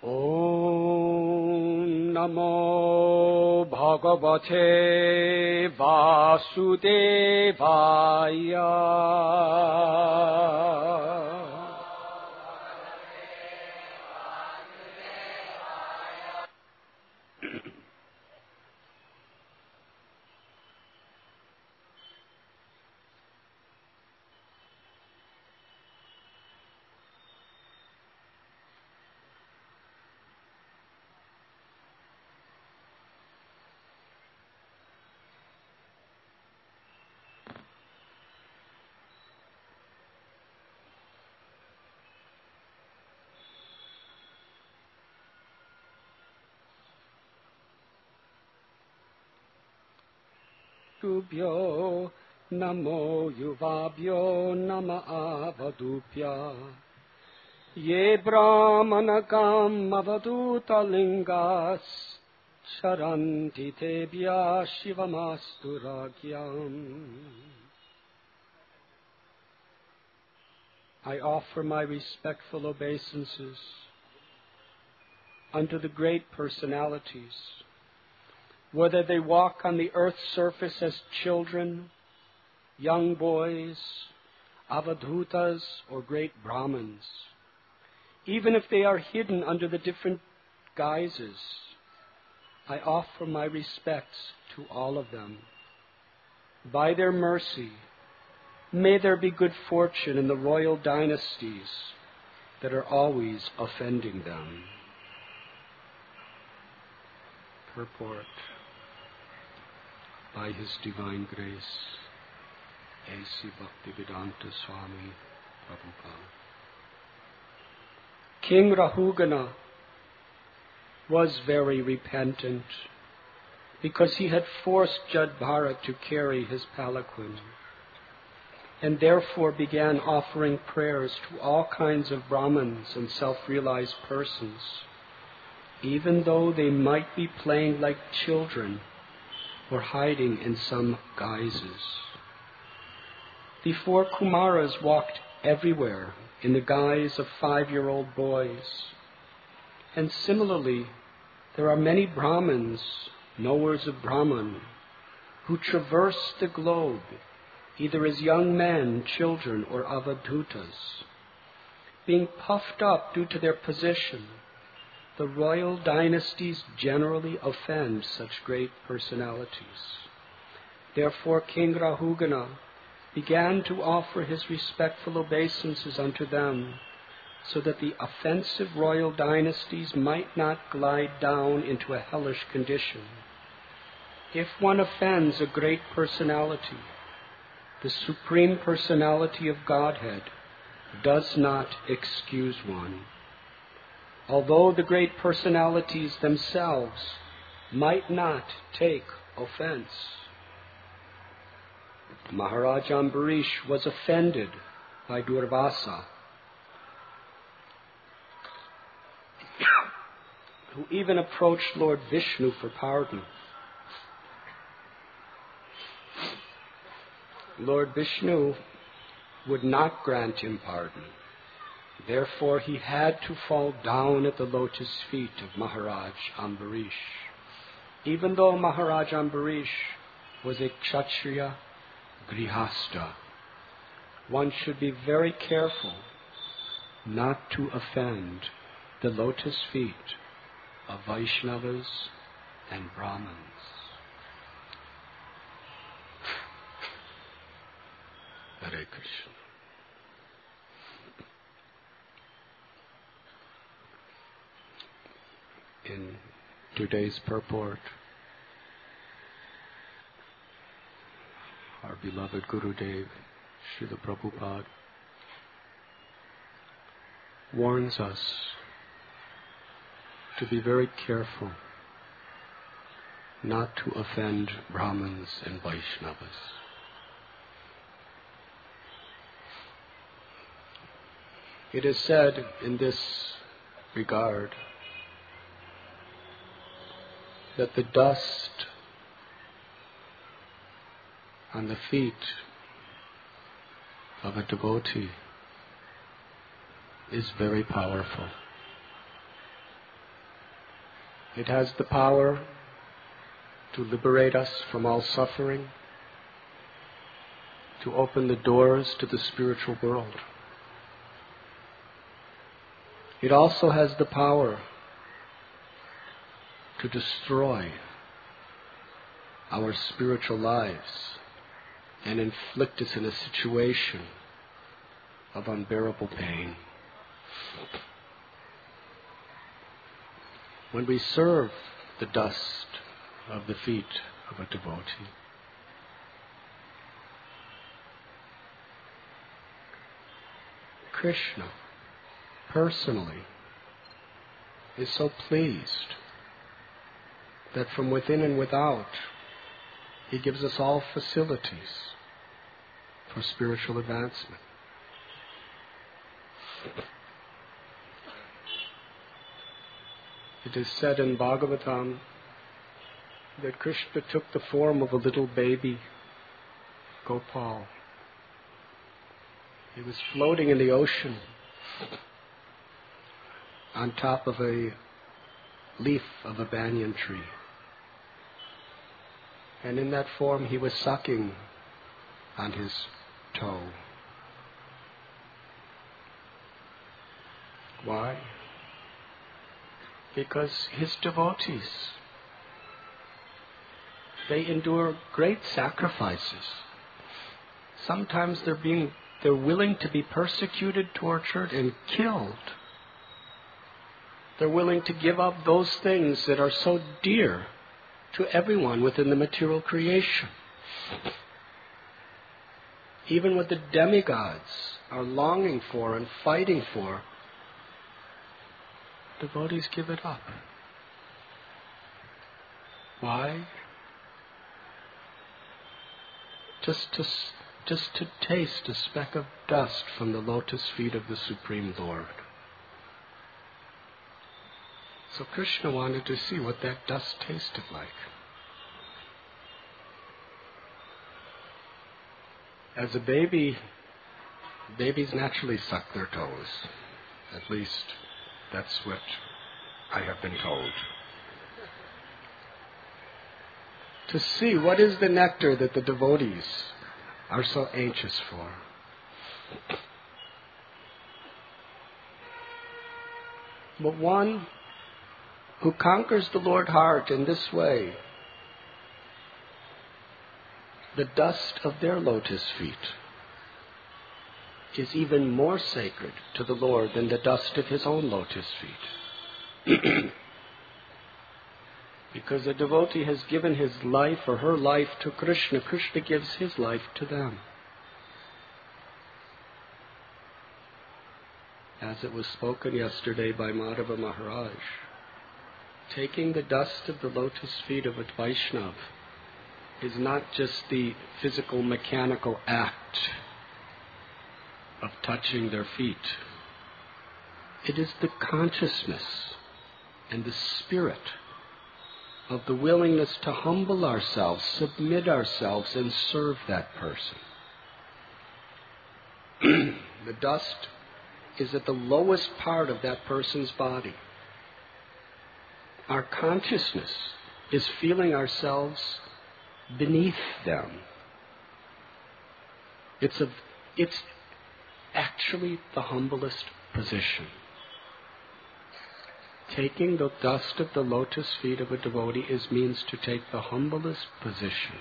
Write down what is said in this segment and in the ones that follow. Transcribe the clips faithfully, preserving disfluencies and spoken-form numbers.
Om Namo Bhagavate Vasudevaya. Tubhyo Namo Yuvabhyo Nama Avadubhya Ye Brahmanakam Avaduta Lingas Sharanti Tebhya Shivamastu Ragyam. I offer my respectful obeisances unto the great personalities, whether they walk on the earth's surface as children, young boys, avadhutas, or great Brahmins, even if they are hidden under the different guises. I offer my respects to all of them. By their mercy, may there be good fortune in the royal dynasties that are always offending them. Purport. By His divine grace, A C Bhaktivedanta Swami Prabhupada. King Rahugana was very repentant because he had forced Jad Bharat to carry his palanquin, and therefore began offering prayers to all kinds of Brahmins and self-realized persons, even though they might be playing like children or hiding in some guises. The four Kumaras walked everywhere in the guise of five-year-old boys. And similarly, there are many Brahmins, knowers of Brahman, who traverse the globe either as young men, children, or avadhutas. Being puffed up due to their position, the royal dynasties generally offend such great personalities. Therefore, King Rahugana began to offer his respectful obeisances unto them, so that the offensive royal dynasties might not glide down into a hellish condition. If one offends a great personality, the Supreme Personality of Godhead does not excuse one. Although the great personalities themselves might not take offense. Maharaj Ambarish was offended by Durvasa, who even approached Lord Vishnu for pardon. Lord Vishnu would not grant him pardon. Therefore, he had to fall down at the lotus feet of Maharaj Ambarish. Even though Maharaj Ambarish was a Kshatriya Grihastha, one should be very careful not to offend the lotus feet of Vaishnavas and Brahmins. Hare Krishna. In today's purport, our beloved Gurudev, Srila Prabhupada, warns us to be very careful not to offend Brahmins and Vaishnavas. It is said in this regard that the dust on the feet of a devotee is very powerful. It has the power to liberate us from all suffering, to open the doors to the spiritual world. It also has the power to destroy our spiritual lives and inflict us in a situation of unbearable pain. When we serve the dust of the feet of a devotee, Krishna personally is so pleased that from within and without, He gives us all facilities for spiritual advancement. It is said in Bhagavatam that Krishna took the form of a little baby, Gopal. He was floating in the ocean on top of a leaf of a banyan tree. And in that form he was sucking on his toe. Why? Because his devotees, they endure great sacrifices. Sometimes they're being, they're willing to be persecuted, tortured, and killed. They're willing to give up those things that are so dear to everyone within the material creation. Even what the demigods are longing for and fighting for, devotees give it up. Why? Just to, just to taste a speck of dust from the lotus feet of the Supreme Lord. So Krishna wanted to see what that dust tasted like. As a baby, babies naturally suck their toes. At least that's what I have been told. To see what is the nectar that the devotees are so anxious for. But one who conquers the Lord heart in this way, the dust of their lotus feet is even more sacred to the Lord than the dust of his own lotus feet. Because a devotee has given his life or her life to Krishna, Krishna gives his life to them. As it was spoken yesterday by Madhava Maharaj, taking the dust of the lotus feet of a Vaishnava is not just the physical, mechanical act of touching their feet. It is the consciousness and the spirit of the willingness to humble ourselves, submit ourselves, and serve that person. The dust is at the lowest part of that person's body. Our consciousness is feeling ourselves beneath them. It's a, it's actually the humblest position. Taking the dust of the lotus feet of a devotee is means to take the humblest position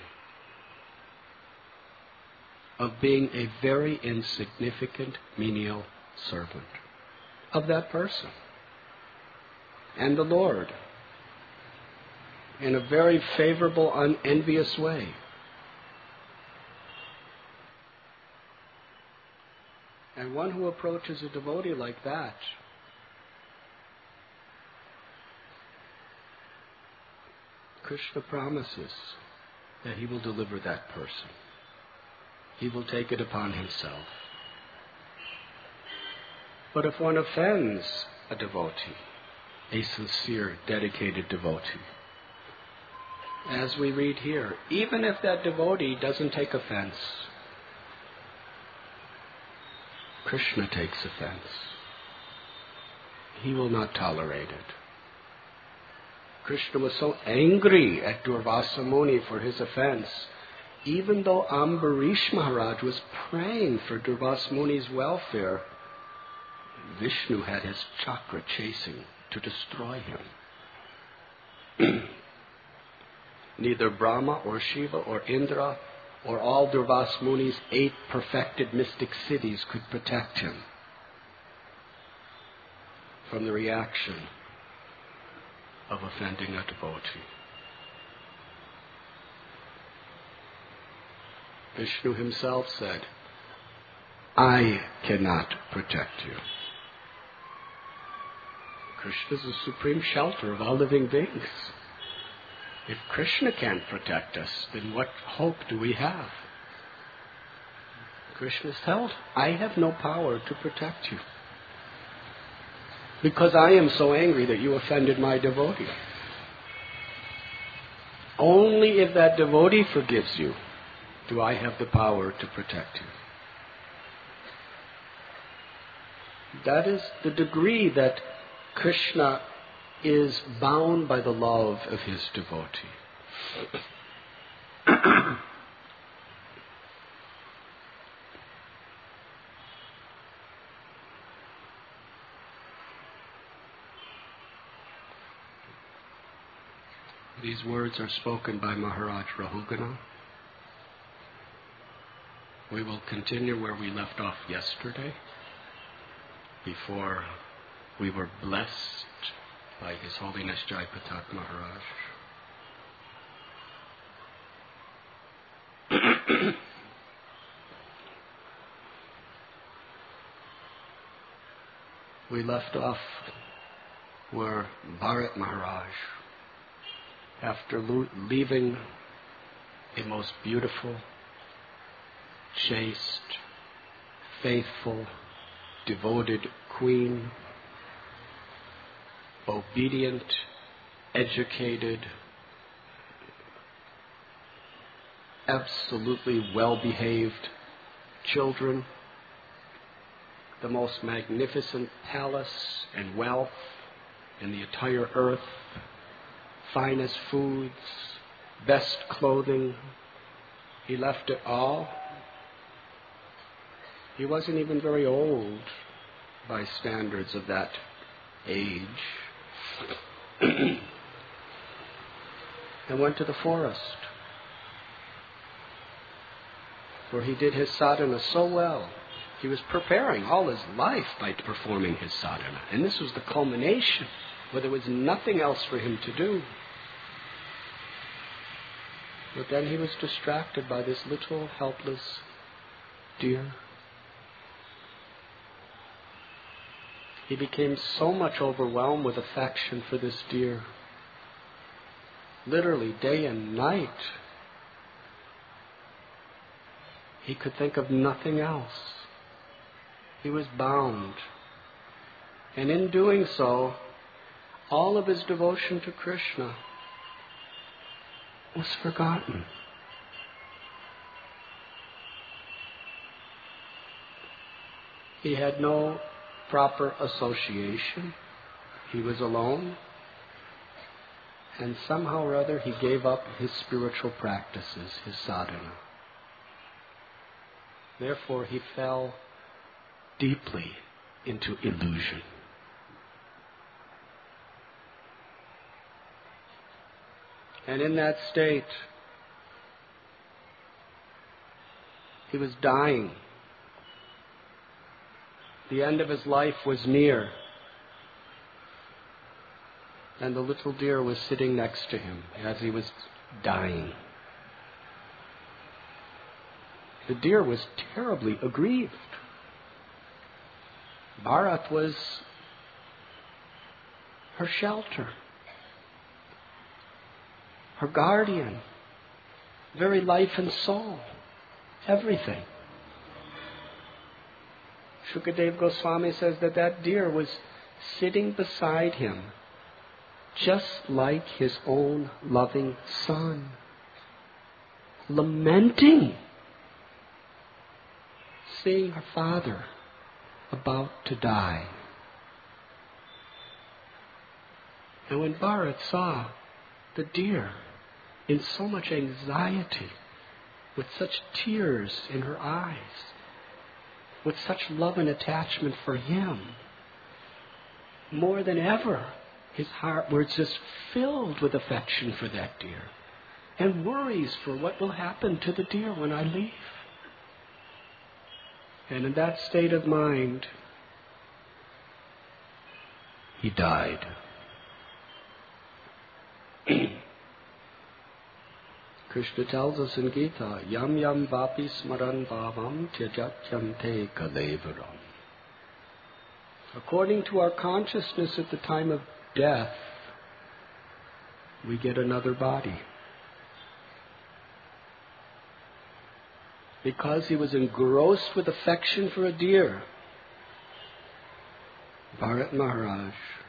of being a very insignificant menial servant of that person. And the Lord, in a very favorable, unenvious way, and one who approaches a devotee like that Krishna promises that he will deliver that person. He will take it upon himself. But if one offends a devotee, a sincere, dedicated devotee, as we read here, even if that devotee doesn't take offense, Krishna takes offense. He will not tolerate it. Krishna was so angry at Durvasa Muni for his offense, even though Ambarish Maharaj was praying for Durvasa Muni's welfare, Vishnu had his chakra chasing to destroy him. Neither Brahma or Shiva or Indra or all Durvasa Muni's eight perfected mystic cities could protect him from the reaction of offending a devotee. Vishnu himself said, I cannot protect you. Krishna is the supreme shelter of all living beings. If Krishna can't protect us, then what hope do we have? Krishna held, I have no power to protect you, because I am so angry that you offended my devotee. Only if that devotee forgives you do I have the power to protect you. That is the degree that Krishna is bound by the love of his devotee. These words are spoken by Maharaj Rahugana. We will continue where we left off yesterday, before we were blessed by His Holiness Jaipatak Maharaj. We left off where Bharat Maharaj, after lo- leaving a most beautiful, chaste, faithful, devoted queen, obedient, educated, absolutely well-behaved children, the most magnificent palace and wealth in the entire earth, finest foods, best clothing. He left it all. He wasn't even very old by standards of that age. And went to the forest, where he did his sadhana so well. He was preparing all his life by performing his sadhana. And this was the culmination, where there was nothing else for him to do. But then he was distracted by this little helpless deer. He became so much overwhelmed with affection for this deer. Literally, day and night. He could think of nothing else. He was bound. And in doing so, all of his devotion to Krishna was forgotten. He had no proper association. He was alone. And somehow or other he gave up his spiritual practices, his sadhana. Therefore he fell deeply into illusion. And in that state, he was dying. The end of his life was near. And the little deer was sitting next to him as he was dying. The deer was terribly aggrieved. Bharat was her shelter, her guardian, very life and soul, everything. Shukadev Goswami says that that deer was sitting beside him, just like his own loving son, lamenting, seeing her father about to die. And when Bharat saw the deer in so much anxiety, with such tears in her eyes, with such love and attachment for him, more than ever, his heart was just filled with affection for that deer and worries for what will happen to the deer when I leave. And in that state of mind, he died. Krishna tells us in Gita, Yam yam vapi smaran bhavam tyajatyam te kalevaram. According to our consciousness at the time of death, we get another body. Because he was engrossed with affection for a deer, Bharat Maharaj,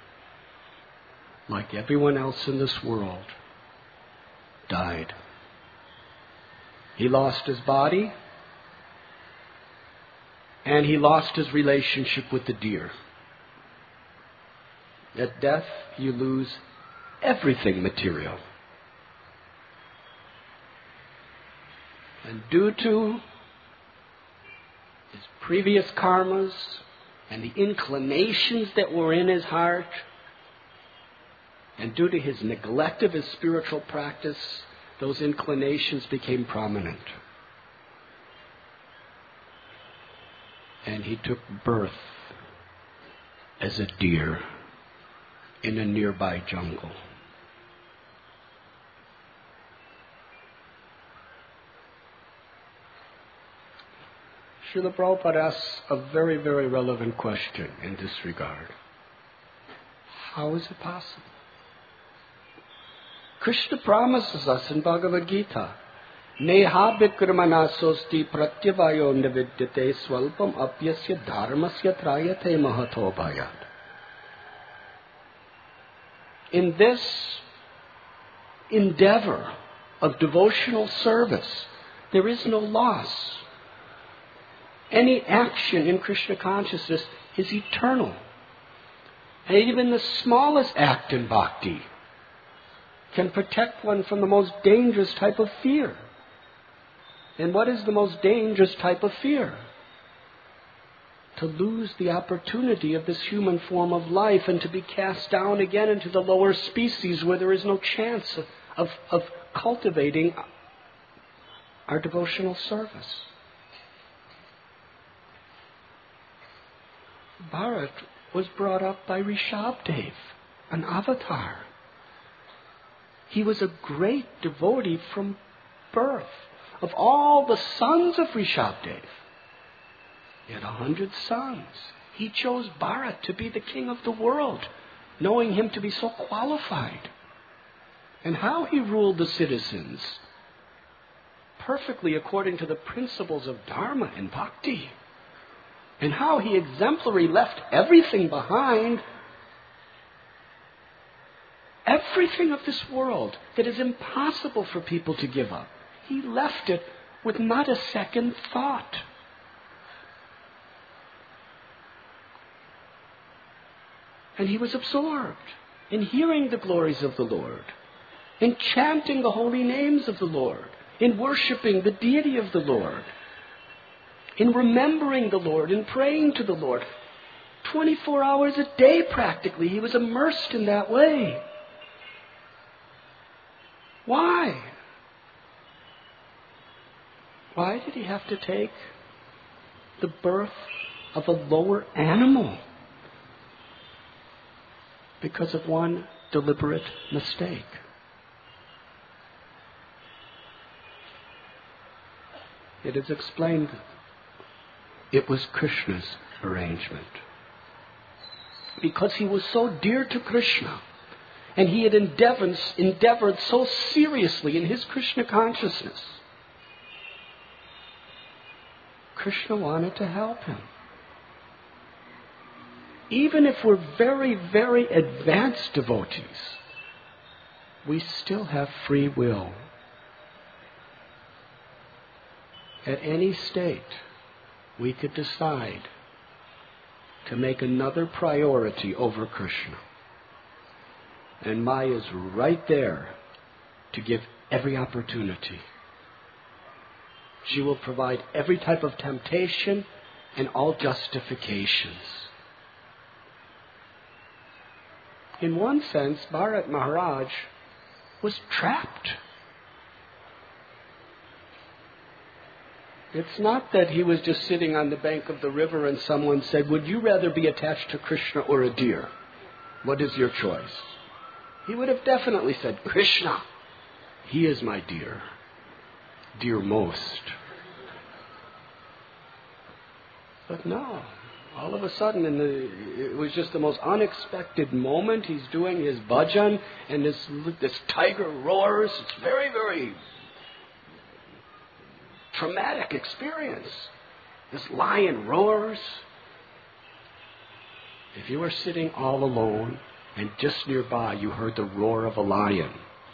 like everyone else in this world, died. He lost his body, and he lost his relationship with the deer. At death, you lose everything material. And due to his previous karmas and the inclinations that were in his heart, and due to his neglect of his spiritual practice, those inclinations became prominent. And he took birth as a deer in a nearby jungle. Srila Prabhupada asks a very, very relevant question in this regard. How is it possible? Krishna promises us in Bhagavad Gita, Neha vikramana sosti pratyavayo nividyate swalpam apyasya dharmasya trayate mahato bhayat. In this endeavor of devotional service, there is no loss. Any action in Krishna consciousness is eternal. And even the smallest act in bhakti can protect one from the most dangerous type of fear. And what is the most dangerous type of fear? To lose the opportunity of this human form of life and to be cast down again into the lower species where there is no chance of, of, of cultivating our devotional service. Bharat was brought up by Rishabdev, an avatar. He was a great devotee from birth. Of all the sons of Rishabdev, he had a hundred sons. He chose Bharat to be the king of the world, knowing him to be so qualified. And how he ruled the citizens, perfectly according to the principles of Dharma and Bhakti. And how he exemplary left everything behind, everything of this world that is impossible for people to give up. He left it with not a second thought. And he was absorbed in hearing the glories of the Lord, in chanting the holy names of the Lord, in worshiping the deity of the Lord, in remembering the Lord, in praying to the Lord. twenty-four hours a day practically, he was immersed in that way. Why? Why did he have to take the birth of a lower animal? Because of one deliberate mistake. It is explained it was Krishna's arrangement. Because he was so dear to Krishna, and he had endeavored, endeavored so seriously in his Krishna consciousness, Krishna wanted to help him. Even if we're very, very advanced devotees, we still have free will. At any state, we could decide to make another priority over Krishna. And Maya's right there to give every opportunity. She will provide every type of temptation and all justifications. In one sense, Bharat Maharaj was trapped. It's not that he was just sitting on the bank of the river and someone said, "Would you rather be attached to Krishna or a deer? What is your choice?" He would have definitely said, "Krishna. He is my dear, dear most." But no, all of a sudden, in the, it was just the most unexpected moment. He's doing his bhajan, and this this tiger roars. It's very, very traumatic experience. This lion roars. If you were sitting all alone, and just nearby you heard the roar of a lion,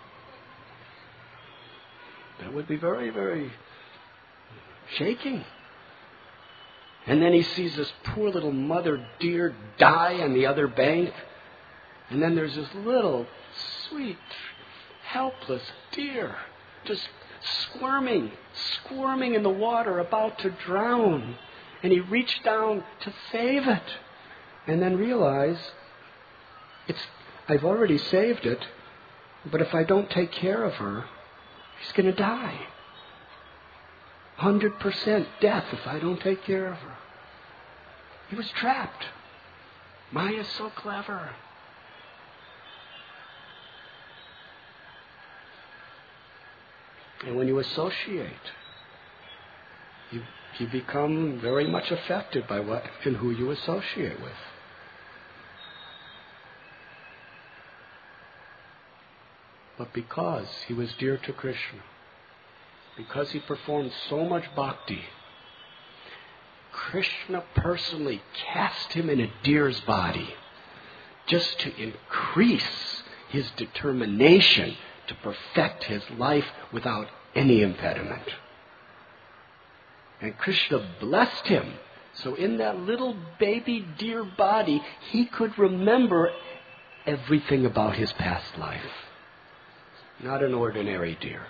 that would be very, very shaking. And then he sees this poor little mother deer die on the other bank. And then there's this little, sweet, helpless deer just squirming, squirming in the water, about to drown. And he reached down to save it. And then realized, it's, I've already saved it, but if I don't take care of her, she's going to die. one hundred percent death if I don't take care of her. He was trapped. Maya's so clever. And when you associate, you, you become very much affected by what and who you associate with. But because he was dear to Krishna, because he performed so much bhakti, Krishna personally cast him in a deer's body just to increase his determination to perfect his life without any impediment. And Krishna blessed him. So in that little baby deer body, he could remember everything about his past life. Not an ordinary deer.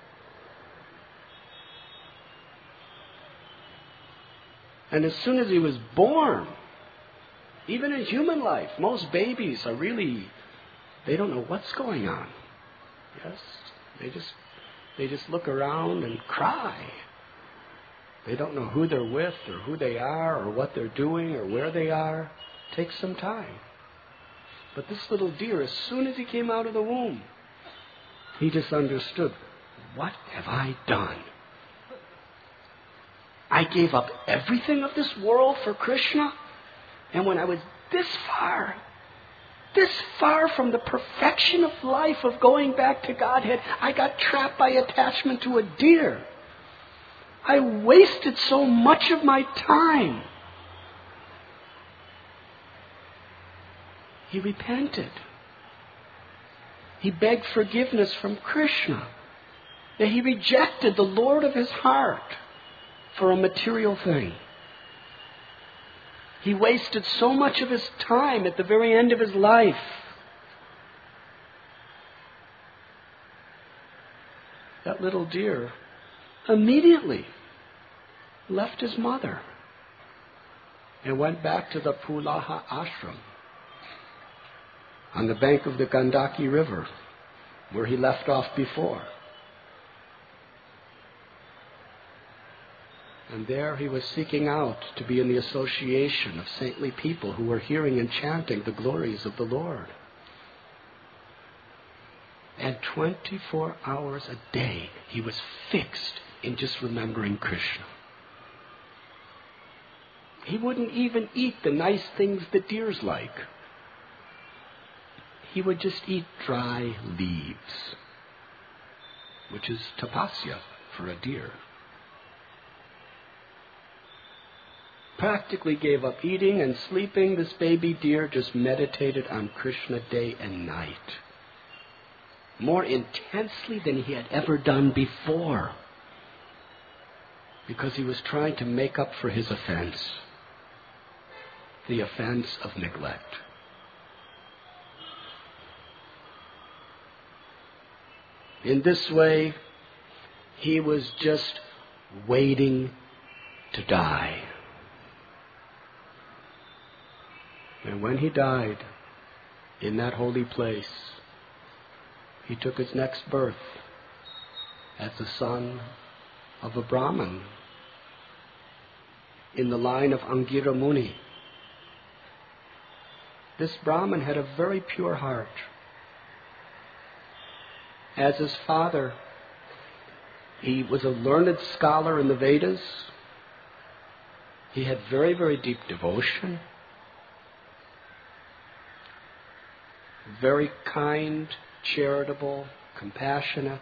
And as soon as he was born, even in human life, most babies are really, they don't know what's going on. Yes? They just, they just look around and cry. They don't know who they're with or who they are or what they're doing or where they are. It takes some time. But this little deer, as soon as he came out of the womb, he just understood, what have I done? I gave up everything of this world for Krishna, and when I was this far, this far from the perfection of life of going back to Godhead, I got trapped by attachment to a deer. I wasted so much of my time. He repented. He begged forgiveness from Krishna. That he rejected the Lord of his heart for a material thing. He wasted so much of his time at the very end of his life. That little deer immediately left his mother and went back to the Pulaha ashram on the bank of the Gandaki River, where he left off before. And there he was seeking out to be in the association of saintly people who were hearing and chanting the glories of the Lord. And twenty-four hours a day he was fixed in just remembering Krishna. He wouldn't even eat the nice things that deers like. He would just eat dry leaves, which is tapasya for a deer. Practically gave up eating and sleeping. This baby deer just meditated on Krishna day and night, more intensely than he had ever done before, because he was trying to make up for his offense, the offense of neglect. In this way, he was just waiting to die. And when he died in that holy place, he took his next birth as the son of a Brahmin in the line of Angira Muni. This Brahmin had a very pure heart. As his father, he was a learned scholar in the Vedas. He had very, very deep devotion. Very kind, charitable, compassionate.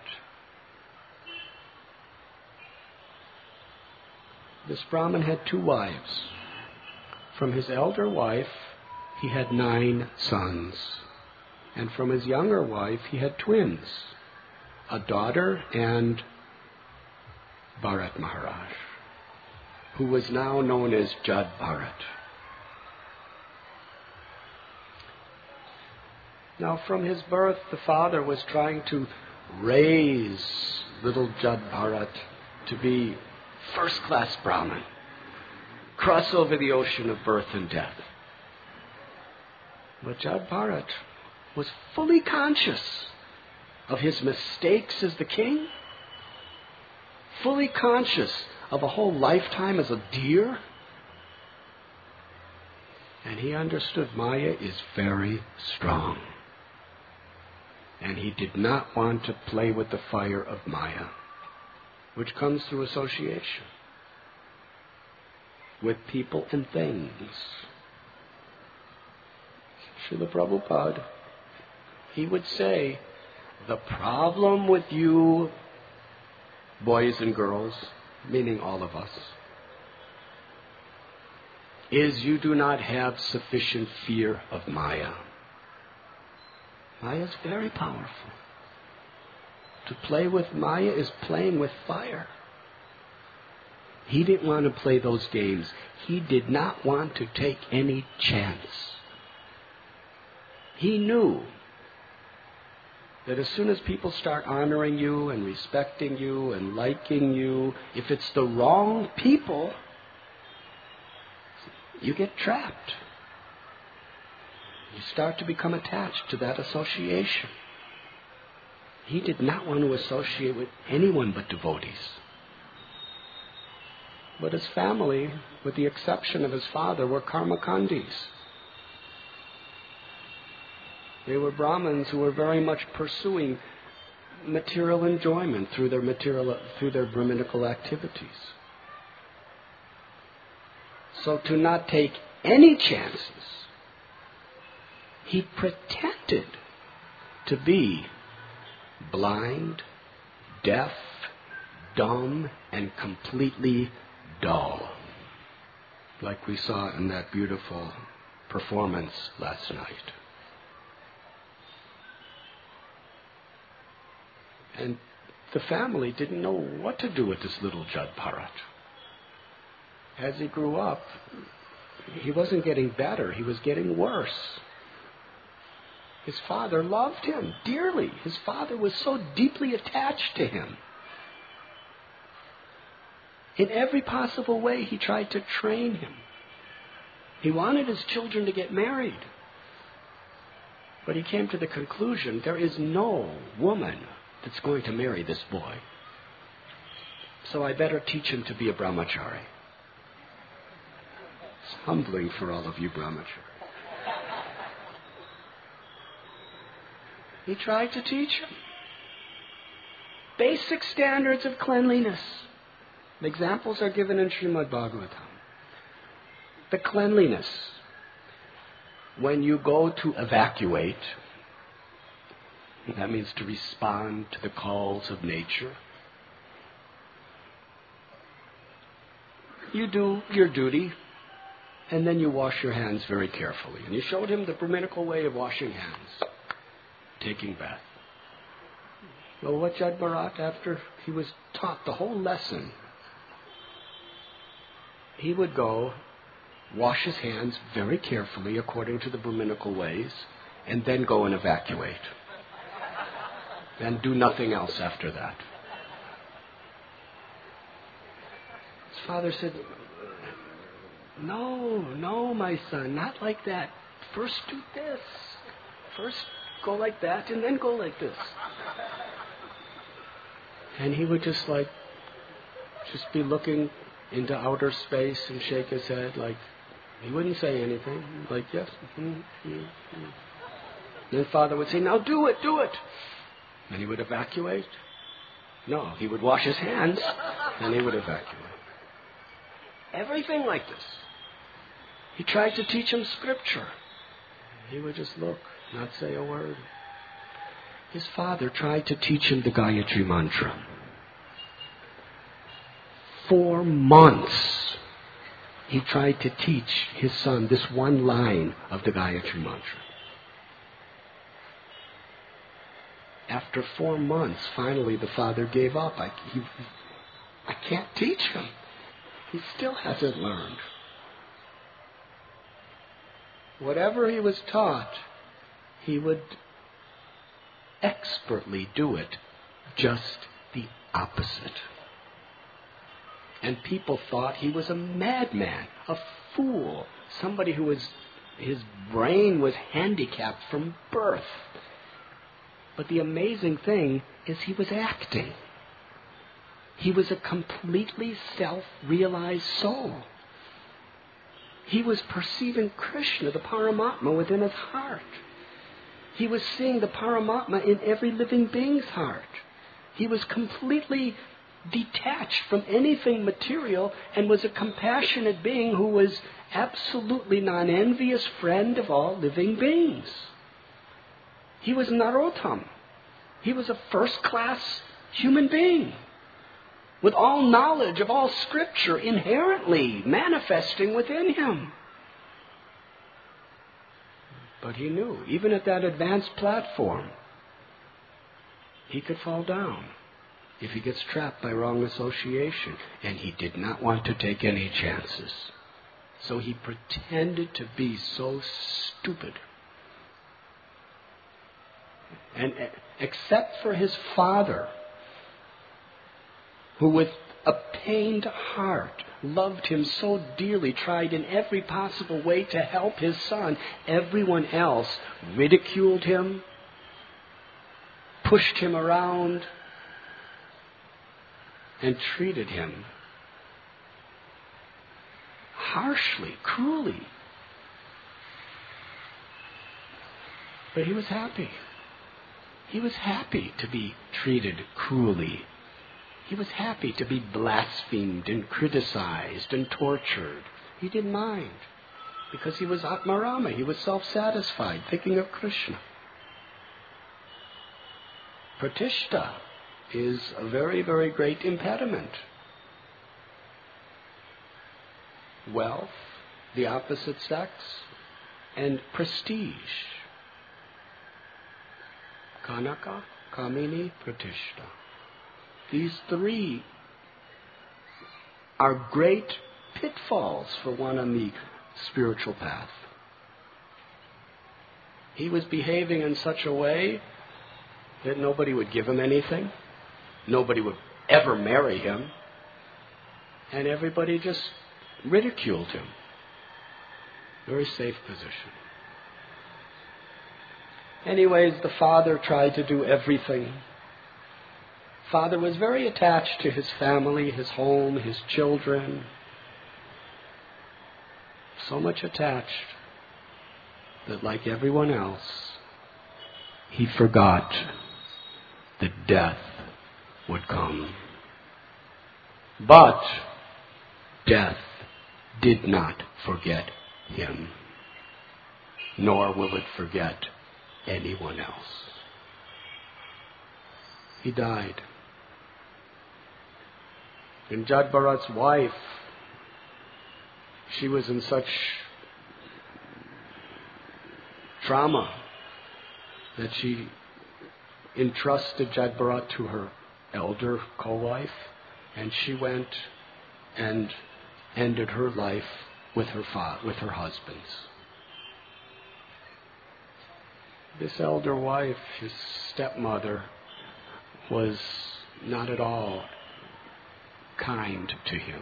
This Brahmin had two wives. From his elder wife, he had nine sons. And from his younger wife, he had twins, a daughter and Bharat Maharaj, who was now known as Jad Bharat. Now, from his birth, the father was trying to raise little Jad Bharat to be first-class Brahmin, cross over the ocean of birth and death. But Jad Bharat was fully conscious of his mistakes as the king, fully conscious of a whole lifetime as a deer. And he understood Maya is very strong. And he did not want to play with the fire of Maya, which comes through association with people and things. Srila Prabhupada, he would say, the problem with you, boys and girls, meaning all of us, is you do not have sufficient fear of Maya. Maya is very powerful. To play with Maya is playing with fire. He didn't want to play those games. He did not want to take any chance. He knew that as soon as people start honoring you and respecting you and liking you, if it's the wrong people, you get trapped. You start to become attached to that association. He did not want to associate with anyone but devotees. But his family, with the exception of his father, were karmakandis. They were Brahmins who were very much pursuing material enjoyment through their material, through their Brahminical activities. So to not take any chances, he pretended to be blind, deaf, dumb, and completely dull, like we saw in that beautiful performance last night. And the family didn't know what to do with this little Jad Bharat. As he grew up, he wasn't getting better, he was getting worse. His father loved him dearly. His father was so deeply attached to him. In every possible way, he tried to train him. He wanted his children to get married. But he came to the conclusion, there is no woman that's going to marry this boy. So I better teach him to be a brahmachari. It's humbling for all of you brahmacharis. He tried to teach him basic standards of cleanliness. The examples are given in Srimad Bhagavatam. The cleanliness. When you go to evacuate, that means to respond to the calls of nature. You do your duty, and then you wash your hands very carefully. And you showed him the Brahminical way of washing hands, taking bath. Well, what Jad Bharat, after he was taught the whole lesson, he would go wash his hands very carefully according to the Brahminical ways, and then go and evacuate. and do nothing else after that. His father said, no, no, my son, not like that. First do this. First go like that and then go like this. And he would just like, just be looking into outer space and shake his head like, he wouldn't say anything. Like, yes. Mm-hmm, mm-hmm. Then father would say, now do it, do it. And he would evacuate. No, he would wash his hands and he would evacuate. Everything like this. He tried to teach him scripture. He would just look, not say a word. His father tried to teach him the Gayatri Mantra. Four months he tried to teach his son this one line of the Gayatri Mantra. After four months, finally the father gave up. I, he, I can't teach him. He still hasn't learned. Whatever he was taught, he would expertly do it just the opposite. And people thought he was a madman, a fool, somebody who was, his brain was handicapped from birth. But the amazing thing is he was acting. He was a completely self-realized soul. He was perceiving Krishna, the Paramatma, within his heart. He was seeing the Paramatma in every living being's heart. He was completely detached from anything material and was a compassionate being who was absolutely non-envious friend of all living beings. He was Narottam. He was a first-class human being with all knowledge of all scripture inherently manifesting within him. But he knew, even at that advanced platform, he could fall down if he gets trapped by wrong association. And he did not want to take any chances. So he pretended to be so stupid. And except for his father, who with a pained heart loved him so dearly, tried in every possible way to help his son, everyone else ridiculed him, pushed him around, and treated him harshly, cruelly. But he was happy. He was happy to be treated cruelly. He was happy to be blasphemed and criticized and tortured. He didn't mind, because he was Atmarama. He was self-satisfied, thinking of Krishna. Pratishta is a very, very great impediment. Wealth, the opposite sex, and prestige. Kanaka, Kamini, Pratishta. These three are great pitfalls for one on the spiritual path. He was behaving in such a way that nobody would give him anything. Nobody would ever marry him. And everybody just ridiculed him. Very safe position. Anyways, the father tried to do everything. Father was very attached to his family, his home, his children. So much attached that, like everyone else, he forgot that death would come. But death did not forget him, nor will it forget anyone else. He died. And Jad Bharat's wife, she was in such trauma that she entrusted Jad Bharat to her elder co-wife, and she went and ended her life with her fa- with her husband's. This elder wife, his stepmother, was not at all kind to him.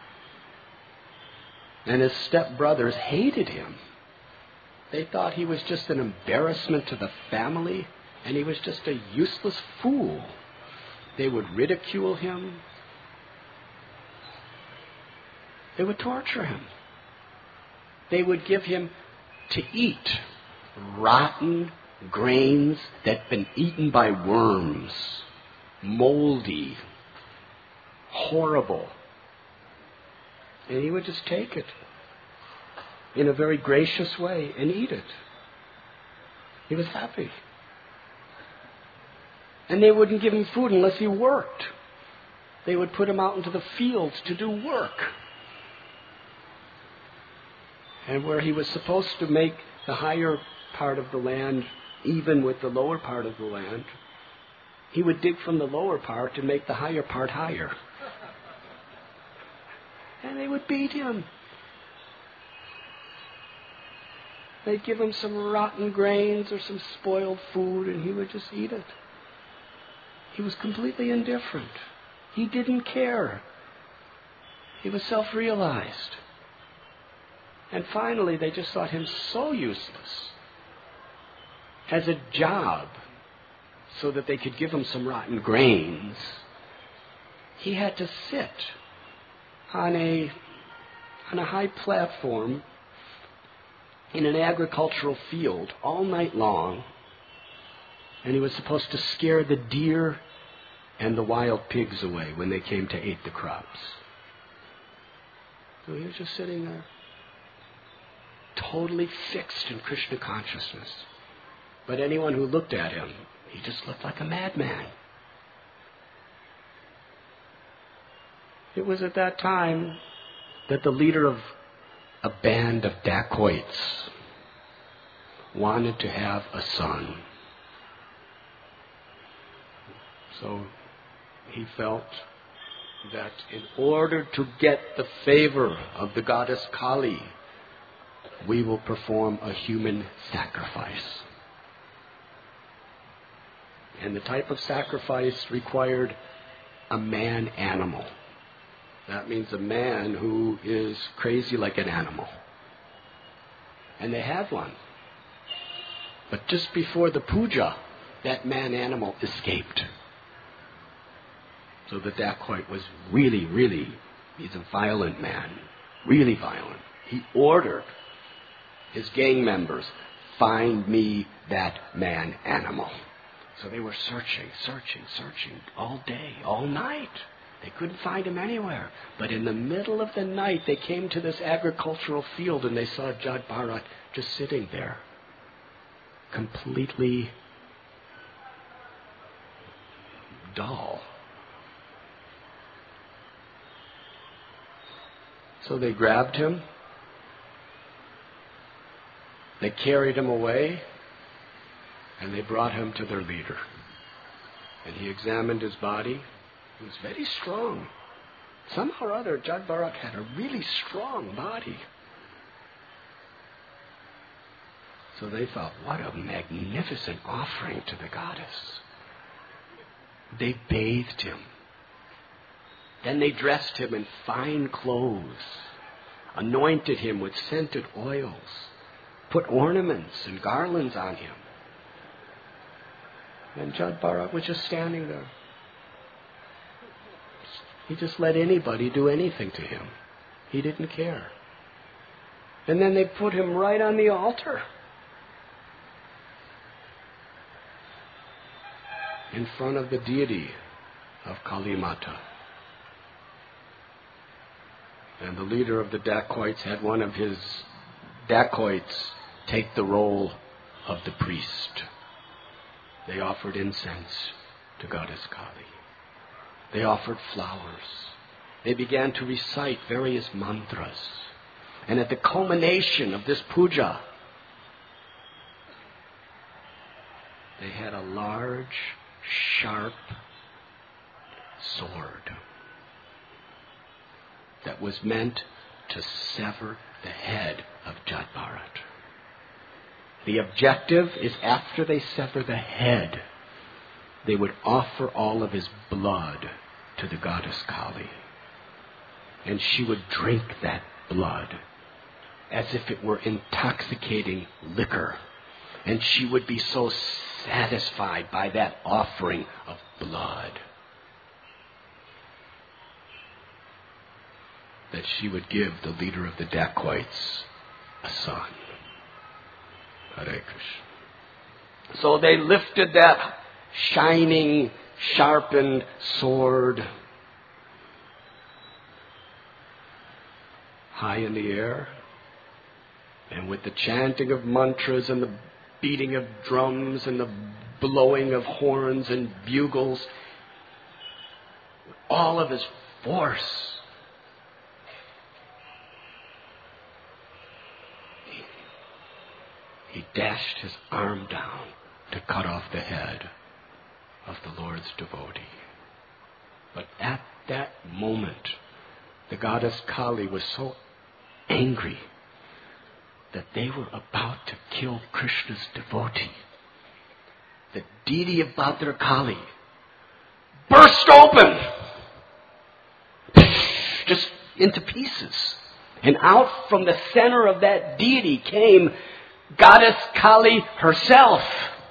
And his stepbrothers hated him. They thought he was just an embarrassment to the family, and he was just a useless fool. They would ridicule him. They would torture him. They would give him to eat rotten grains that had been eaten by worms, moldy, horrible. And he would just take it in a very gracious way and eat it. He was happy. And they wouldn't give him food unless he worked. They would put him out into the fields to do work. And where he was supposed to make the higher part of the land even with the lower part of the land, he would dig from the lower part to make the higher part higher. And they would beat him. They'd give him some rotten grains or some spoiled food, and he would just eat it. He was completely indifferent. He didn't care. He was self-realized. And finally, they just thought him so useless as a job so that they could give him some rotten grains. He had to sit on a, on a high platform in an agricultural field all night long, and he was supposed to scare the deer and the wild pigs away when they came to eat the crops. So he was just sitting there, totally fixed in Krishna consciousness. But anyone who looked at him, he just looked like a madman. It was at that time that the leader of a band of dacoits wanted to have a son. So he felt that in order to get the favor of the goddess Kali, we will perform a human sacrifice. And the type of sacrifice required a man animal. That means a man who is crazy like an animal. And they had one. But just before the puja, that man animal escaped. So the dacoit was really, really, he's a violent man, really violent. He ordered his gang members, find me that man animal. So they were searching, searching, searching all day, all night. They couldn't find him anywhere. But in the middle of the night, they came to this agricultural field and they saw Jad Bharat just sitting there, completely dull. So they grabbed him. They carried him away, and they brought him to their leader. And he examined his body. He was very strong. Somehow or other, Jad Bharat had a really strong body. So they thought, what a magnificent offering to the goddess. They bathed him. Then they dressed him in fine clothes, anointed him with scented oils, put ornaments and garlands on him. And Jad Bharat was just standing there. He just let anybody do anything to him. He didn't care. And then they put him right on the altar, in front of the deity of Kali Mata. And the leader of the dacoits had one of his dacoits take the role of the priest. They offered incense to Goddess Kali. They offered flowers. They began to recite various mantras. And at the culmination of this puja, they had a large, sharp sword that was meant to sever the head of Jad Bharat. The objective is after they sever the head, they would offer all of his blood to the goddess Kali. And she would drink that blood as if it were intoxicating liquor. And she would be so satisfied by that offering of blood that she would give the leader of the dacoits a son. Hare Krishna. So they lifted that shining, sharpened sword high in the air, and with the chanting of mantras and the beating of drums and the blowing of horns and bugles, all of his force, he, he dashed his arm down to cut off the head of the Lord's devotee. But at that moment, the goddess Kali was so angry that they were about to kill Krishna's devotee. The deity of Bhadra Kali burst open, just into pieces. And out from the center of that deity came goddess Kali herself.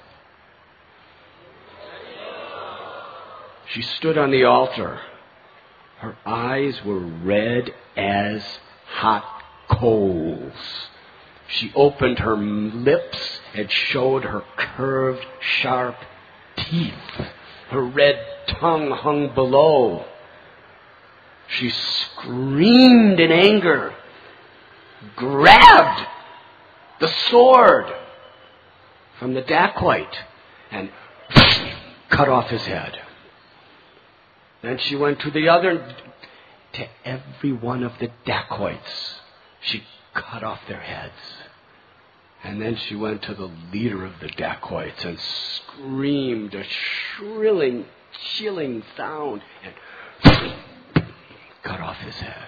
She stood on the altar. Her eyes were red as hot coals. She opened her lips and showed her curved, sharp teeth. Her red tongue hung below. She screamed in anger, grabbed the sword from the dacoit, and cut off his head. Then she went to the other, to every one of the dacoits. She cut off their heads. And then she went to the leader of the dacoits and screamed a shrilling, chilling sound and cut off his head.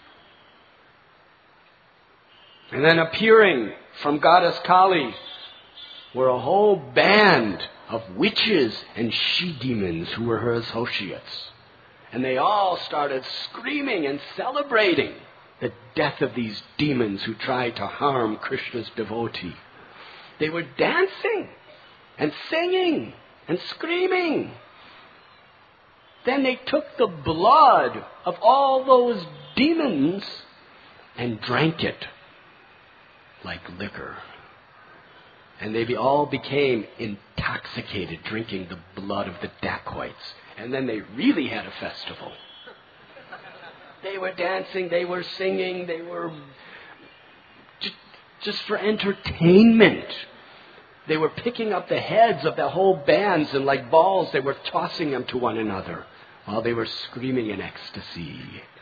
And then appearing from goddess Kali were a whole band of witches and she-demons who were her associates. And they all started screaming and celebrating the death of these demons who tried to harm Krishna's devotee. They were dancing and singing and screaming. Then they took the blood of all those demons and drank it like liquor. And they be, all became intoxicated drinking the blood of the dacoits. And then they really had a festival. They were dancing, they were singing, they were just, just for entertainment. They were picking up the heads of the whole bands, and like balls they were tossing them to one another while they were screaming in ecstasy.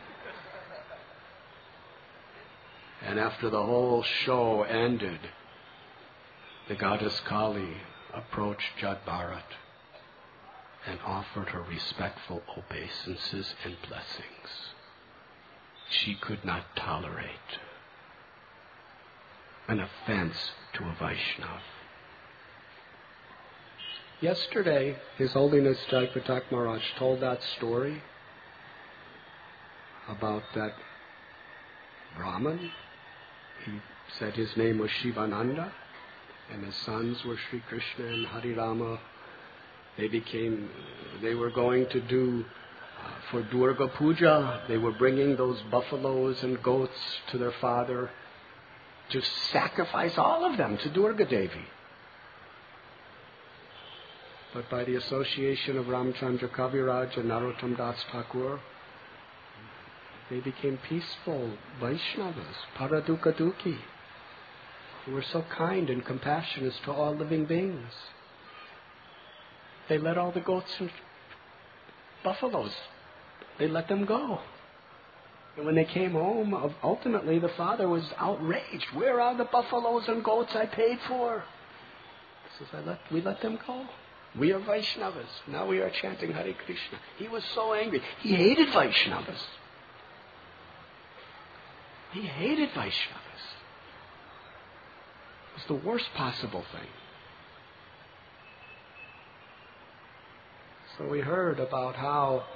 And after the whole show ended, the goddess Kali approached Jad Bharat and offered her respectful obeisances and blessings. She could not tolerate an offense to a Vaishnav. Yesterday, His Holiness Jayapataka Maharaj told that story about that Brahmin. He said his name was Shivananda, and his sons were Sri Krishna and Harirama. They became, they were going to do, uh, for Durga Puja, they were bringing those buffaloes and goats to their father to sacrifice all of them to Durga Devi. But by the association of Ramchandra Kaviraj and Narottam Das Thakur, they became peaceful Vaishnavas, Paraduka Duki, who were so kind and compassionate to all living beings. They let all the goats and buffaloes, they let them go. And when they came home, ultimately the father was outraged. Where are the buffaloes and goats I paid for? He says, I let, we let them go. We are Vaishnavas. Now we are chanting Hare Krishna. He was so angry. He hated Vaishnavas. He hated Vaishnavas. It was the worst possible thing. So we heard about how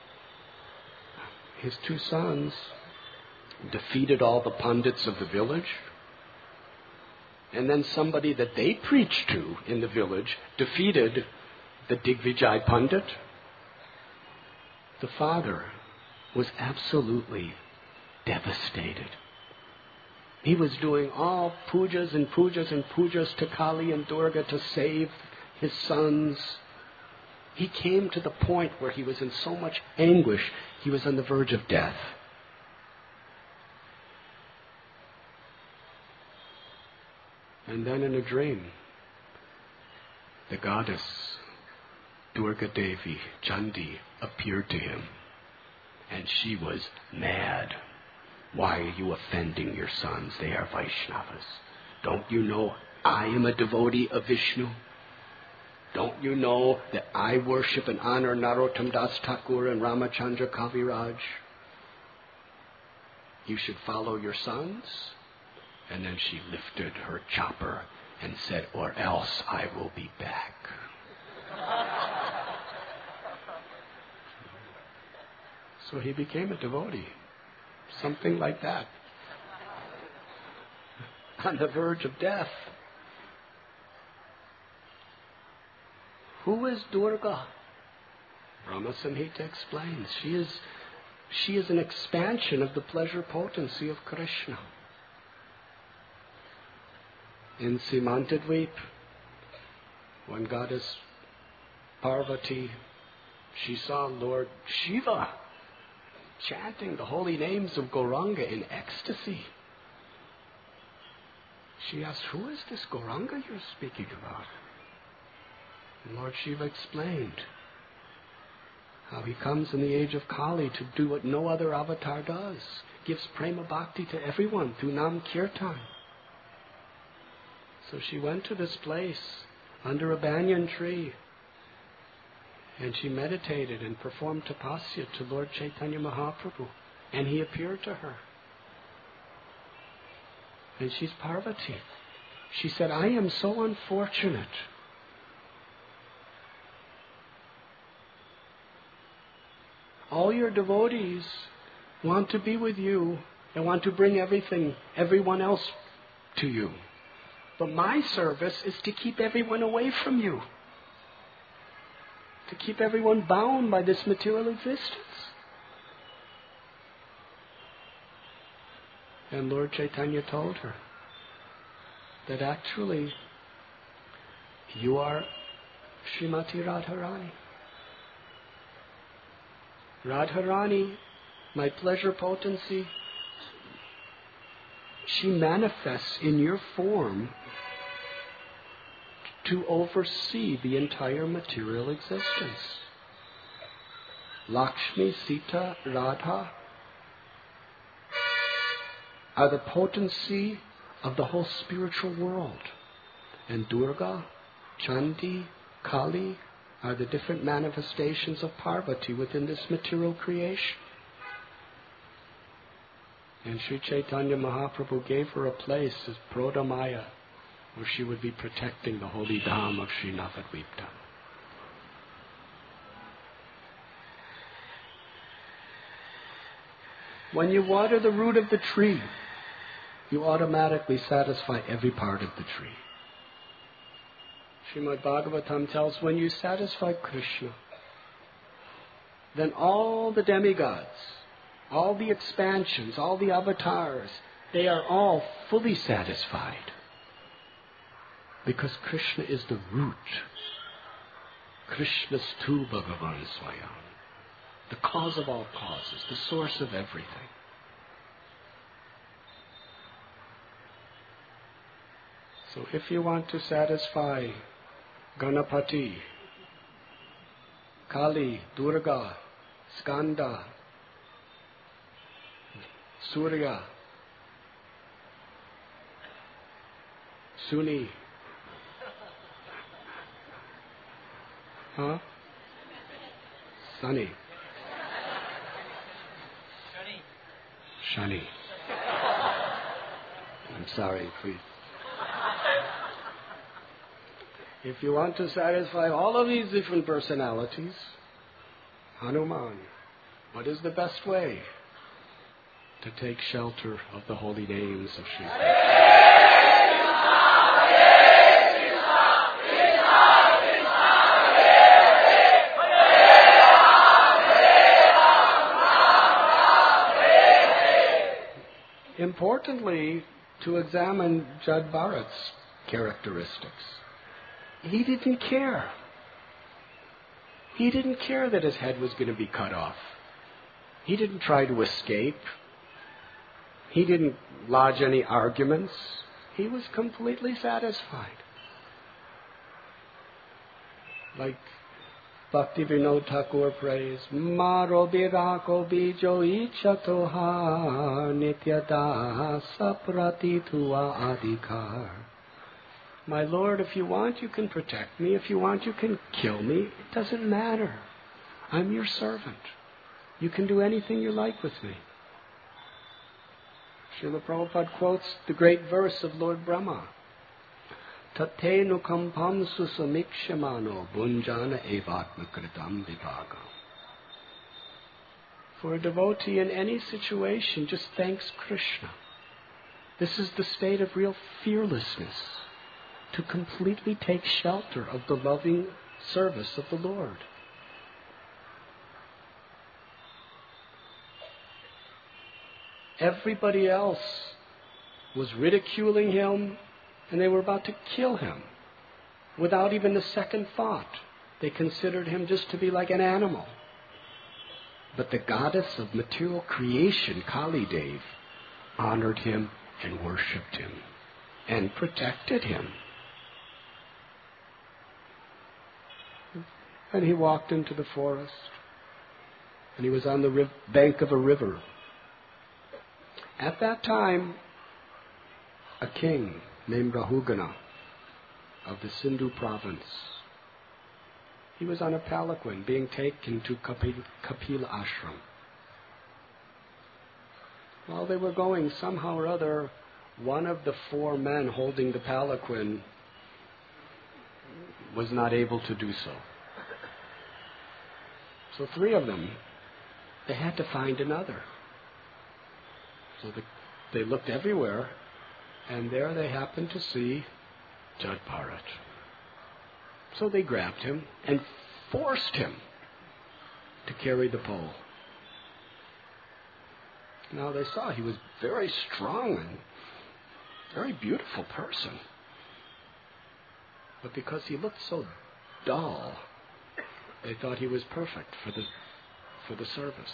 his two sons defeated all the pundits of the village, and then somebody that they preached to in the village defeated the Digvijay Pandit. The father was absolutely devastated. He was doing all pujas and pujas and pujas to Kali and Durga to save his sons. He came to the point where he was in so much anguish, he was on the verge of death. And then in a dream, the goddess Durga Devi, Chandi, appeared to him. And she was mad. Why are you offending your sons? They are Vaishnavas. Don't you know I am a devotee of Vishnu? Don't you know that I worship and honor Narottam Das Thakur and Ramachandra Kaviraj? You should follow your sons. And then she lifted her chopper and said, or else I will be back. So he became a devotee. Something like that. On the verge of death. Who is Durga? Brahma Samhita explains. She is, she is an expansion of the pleasure potency of Krishna. In Simantadweep, when goddess Parvati, she saw Lord Shiva chanting the holy names of Gauranga in ecstasy. She asked, who is this Gauranga you're speaking about? And Lord Shiva explained how he comes in the age of Kali to do what no other avatar does. Gives prema bhakti to everyone through Nam Kirtan. So she went to this place under a banyan tree and she meditated and performed tapasya to Lord Chaitanya Mahaprabhu, and he appeared to her. And she's Parvati. She said, I am so unfortunate. All your devotees want to be with you and want to bring everything, everyone else to you. But my service is to keep everyone away from you. To keep everyone bound by this material existence. And Lord Chaitanya told her that actually you are Srimati Radharani. Radharani, my pleasure potency, she manifests in your form to oversee the entire material existence. Lakshmi, Sita, Radha are the potency of the whole spiritual world. And Durga, Chandi, Kali are the different manifestations of Parvati within this material creation. And Sri Chaitanya Mahaprabhu gave her a place as Prodamaya, where she would be protecting the holy dham of Sri Navadvip Dham. When you water the root of the tree, you automatically satisfy every part of the tree. Srimad Bhagavatam tells, when you satisfy Krishna, then all the demigods, all the expansions, all the avatars, they are all fully satisfied. Because Krishna is the root. Krishnastu Bhagavan Swayam. The cause of all causes, the source of everything. So if you want to satisfy Ganapati, Kali, Durga, Skanda, Surya, Suni, huh? Sunny. Shani. I'm sorry, please. If you want to satisfy all of these different personalities, Hanuman, what is the best way to take shelter of the holy names of Sri Krishna? Importantly, to examine Jad Bharat's characteristics. He didn't care. He didn't care that his head was going to be cut off. He didn't try to escape. He didn't lodge any arguments. He was completely satisfied. Like Bhakti Vinod Thakur prays, Maro birako bijo ichatoha nityada saprati tua adhikar. My Lord, if you want, you can protect me. If you want, you can kill me. It doesn't matter. I'm your servant. You can do anything you like with me. Srila Prabhupada quotes the great verse of Lord Brahma. Tate nukampam susamikshamano bunjana evatmakritam vivaga. For a devotee in any situation just thanks Krishna. This is the state of real fearlessness, to completely take shelter of the loving service of the Lord. Everybody else was ridiculing him, and they were about to kill him without even a second thought. They considered him just to be like an animal. But the goddess of material creation, Kali Dev, honored him and worshipped him and protected him. And he walked into the forest, and he was on the riv- bank of a river. At that time, a king named Rahugana of the Sindhu province, he was on a palanquin being taken to Kapil, Kapila Ashram. While they were going, somehow or other, one of the four men holding the palanquin was not able to do so. So three of them, they had to find another. So the, they looked everywhere, and there they happened to see Jad Bharat. So they grabbed him and forced him to carry the pole. Now they saw he was very strong and very beautiful person. But because he looked so dull, they thought he was perfect for the for the service.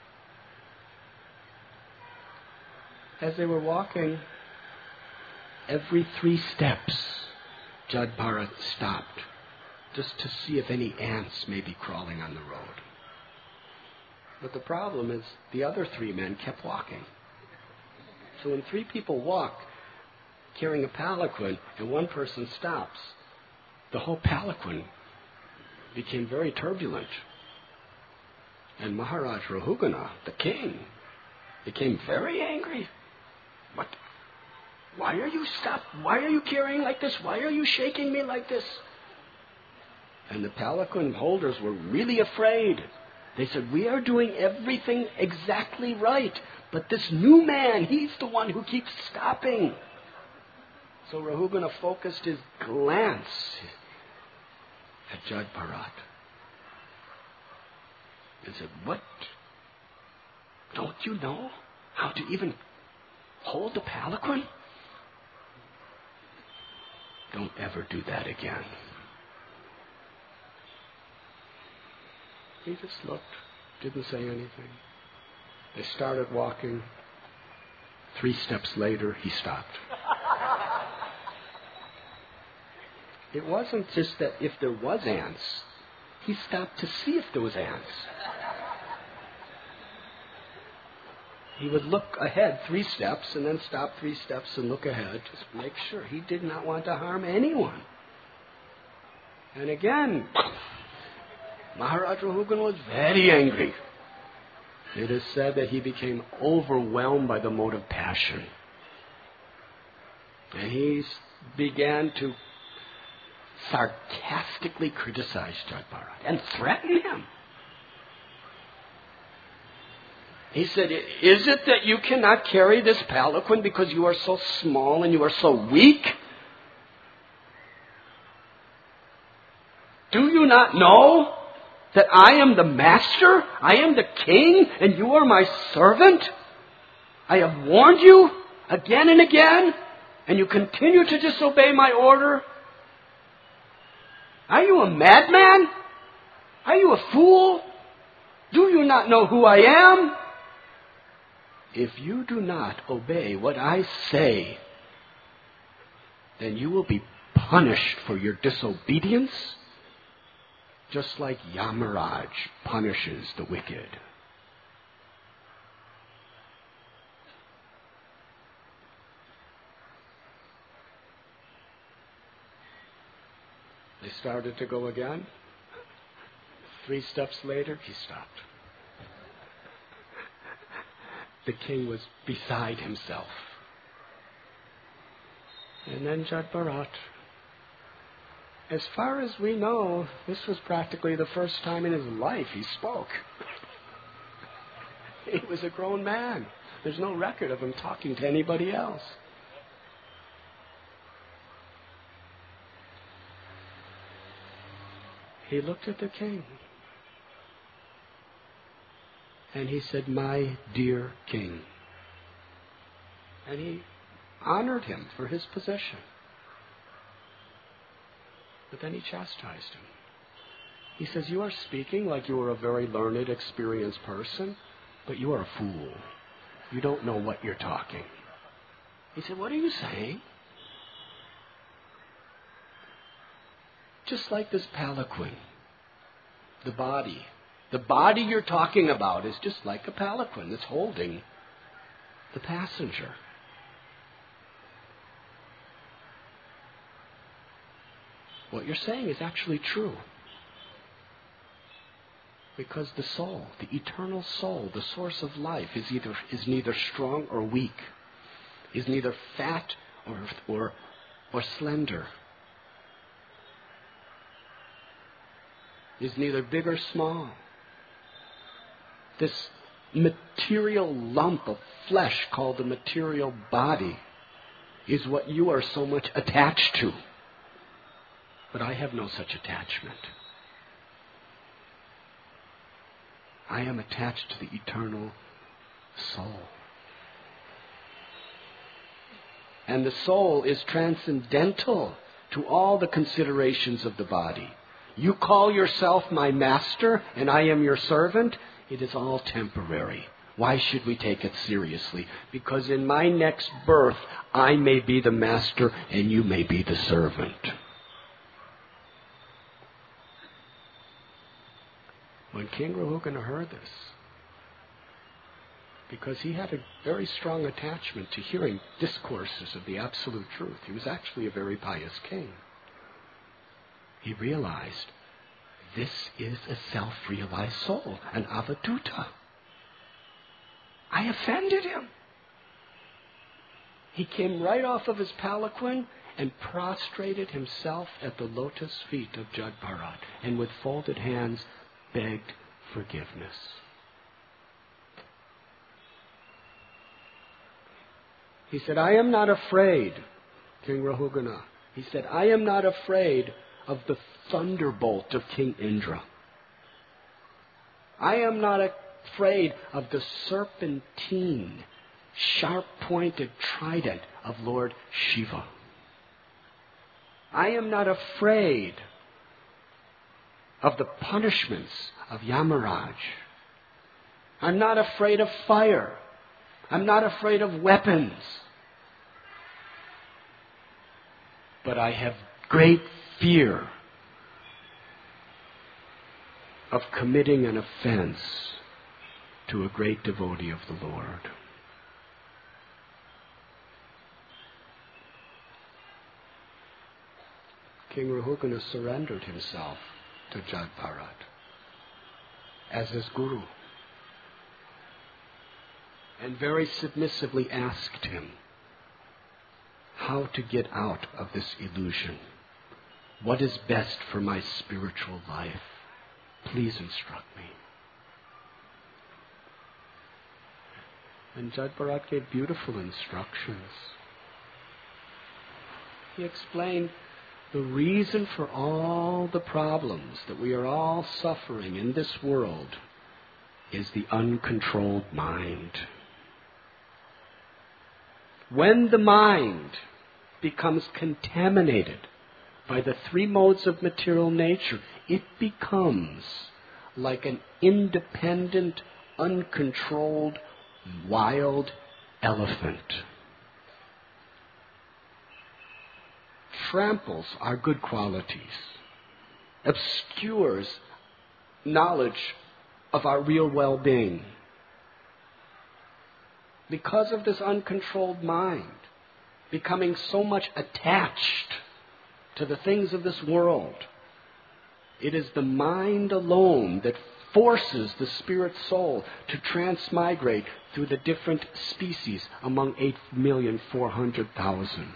As they were walking, every three steps, Jad Bharat stopped just to see if any ants may be crawling on the road. But the problem is the other three men kept walking. So when three people walk carrying a palanquin and one person stops, the whole palanquin became very turbulent. And Maharaj Rahugana, the king, became very angry. What? Why are you stopped? Why are you carrying like this? Why are you shaking me like this? And the palanquin holders were really afraid. They said, we are doing everything exactly right, but this new man, he's the one who keeps stopping. So Rahugana focused his glance at Jad Bharat and said, what? Don't you know how to even hold the palanquin? Don't ever do that again. He just looked, didn't say anything. They started walking. Three steps later, he stopped. It wasn't just that if there was ants, he stopped to see if there was ants. He would look ahead three steps and then stop three steps and look ahead just to make sure. He did not want to harm anyone. And again, Maharaj Rahugana was very angry. It is said that he became overwhelmed by the motive passion. And he began to sarcastically criticize Jat Bharat and threaten him. He said, is it that you cannot carry this palanquin because you are so small and you are so weak? Do you not know that I am the master? I am the king and you are my servant? I have warned you again and again and you continue to disobey my order? Are you a madman? Are you a fool? Do you not know who I am? If you do not obey what I say, then you will be punished for your disobedience, just like Yamaraj punishes the wicked. They started to go again. Three steps later, he stopped. The king was beside himself. And then Jat Bharat, as far as we know, this was practically the first time in his life he spoke. He was a grown man. There's no record of him talking to anybody else. He looked at the king. And he said, my dear king. And he honored him for his position. But then he chastised him. He says, you are speaking like you are a very learned, experienced person, but you are a fool. You don't know what you're talking. He said, what are you saying? Just like this palanquin, the body. The body you're talking about is just like a palanquin that's holding the passenger. What you're saying is actually true. Because the soul, the eternal soul, the source of life, is either is neither strong or weak, is neither fat or or or slender, is neither big or small. This material lump of flesh called the material body is what you are so much attached to. But I have no such attachment. I am attached to the eternal soul. And the soul is transcendental to all the considerations of the body. You call yourself my master and I am your servant. It is all temporary. Why should we take it seriously? Because in my next birth, I may be the master and you may be the servant. When King Rahugana heard this, because he had a very strong attachment to hearing discourses of the absolute truth, he was actually a very pious king. He realized, this is a self-realized soul, an avaduta. I offended him. He came right off of his palanquin and prostrated himself at the lotus feet of Jat Bharat, and with folded hands begged forgiveness. He said, I am not afraid, King Rahugana. He said, I am not afraid of the thunderbolt of King Indra. I am not afraid of the serpentine, sharp-pointed trident of Lord Shiva. I am not afraid of the punishments of Yamaraj. I'm not afraid of fire. I'm not afraid of weapons. But I have great fear of committing an offense to a great devotee of the Lord. King Rahugana surrendered himself to Jat Bharat as his guru, and very submissively asked him how to get out of this illusion, What is best for my spiritual life? Please instruct me. And Jad Bharat gave beautiful instructions. He explained the reason for all the problems that we are all suffering in this world is the uncontrolled mind. When the mind becomes contaminated by the three modes of material nature, it becomes like an independent, uncontrolled, wild elephant. Tramples our good qualities, obscures knowledge of our real well-being. Because of this uncontrolled mind, becoming so much attached to the things of this world, it is the mind alone that forces the spirit soul to transmigrate through the different species among eight million four hundred thousand.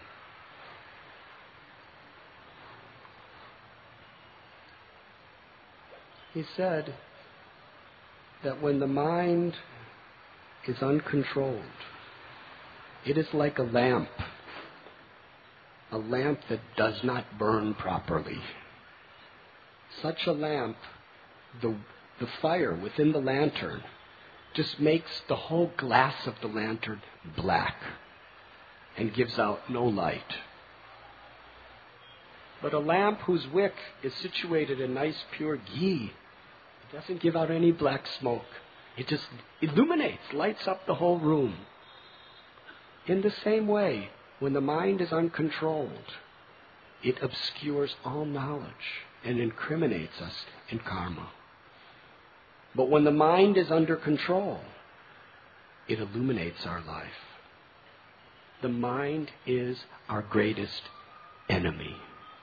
He said that when the mind is uncontrolled, it is like a lamp, a lamp that does not burn properly. Such a lamp, the, the fire within the lantern just makes the whole glass of the lantern black and gives out no light. But a lamp whose wick is situated in nice pure ghee, it doesn't give out any black smoke. It just illuminates, lights up the whole room. In the same way, when the mind is uncontrolled, it obscures all knowledge and incriminates us in karma. But when the mind is under control, it illuminates our life. The mind is our greatest enemy.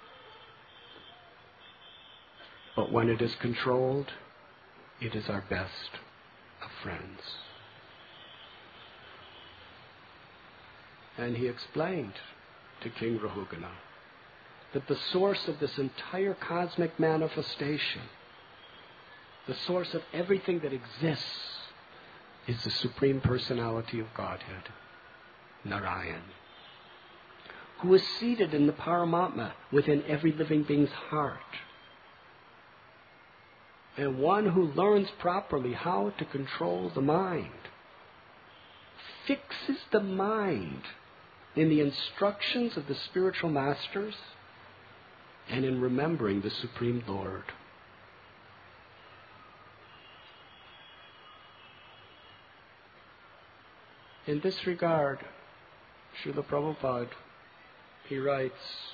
But when it is controlled, it is our best of friends. And he explained to King Rahugana that the source of this entire cosmic manifestation, the source of everything that exists, is the Supreme Personality of Godhead, Narayan, who is seated in the Paramatma within every living being's heart. And one who learns properly how to control the mind fixes the mind in the instructions of the spiritual masters and in remembering the Supreme Lord. In this regard, Srila Prabhupada, he writes,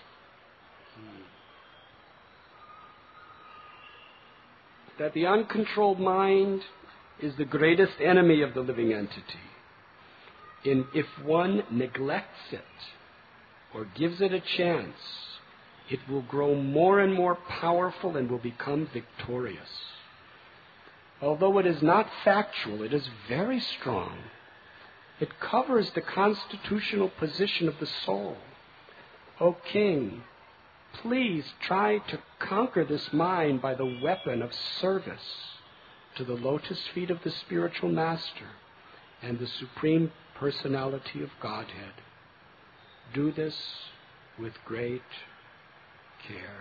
that the uncontrolled mind is the greatest enemy of the living entity. And if one neglects it or gives it a chance, it will grow more and more powerful and will become victorious. Although it is not factual, it is very strong. It covers the constitutional position of the soul. O King, please try to conquer this mind by the weapon of service to the lotus feet of the spiritual master and the Supreme Personality of Godhead. Do this with great care.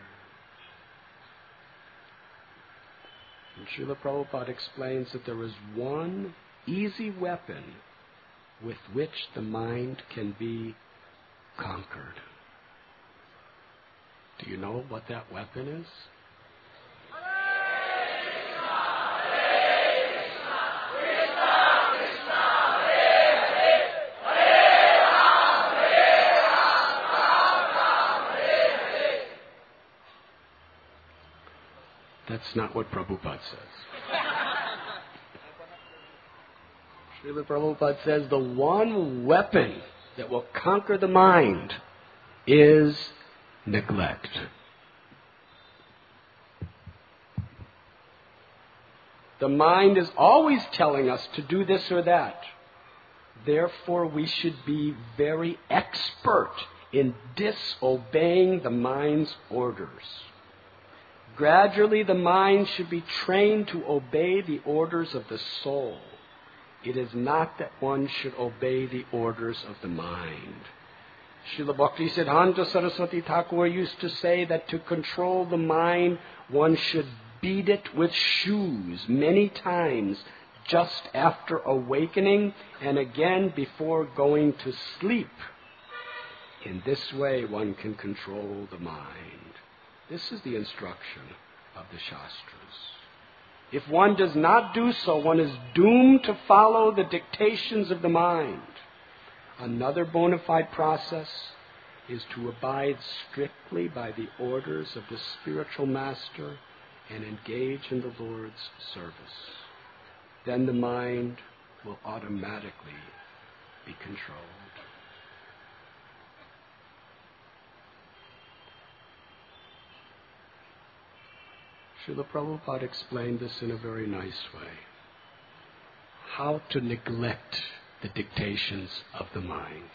And Srila Prabhupada explains that there is one easy weapon with which the mind can be conquered. Do you know what that weapon is? That's not what Prabhupada says. Srila Prabhupada says the one weapon that will conquer the mind is neglect. The mind is always telling us to do this or that. Therefore, we should be very expert in disobeying the mind's orders. Gradually, the mind should be trained to obey the orders of the soul. It is not that one should obey the orders of the mind. Srila Bhaktisiddhanta Saraswati Thakur used to say that to control the mind, one should beat it with shoes many times just after awakening and again before going to sleep. In this way, one can control the mind. This is the instruction of the Shastras. If one does not do so, one is doomed to follow the dictations of the mind. Another bona fide process is to abide strictly by the orders of the spiritual master and engage in the Lord's service. Then the mind will automatically be controlled. Srila Prabhupada explained this in a very nice way. How to neglect the dictations of the mind.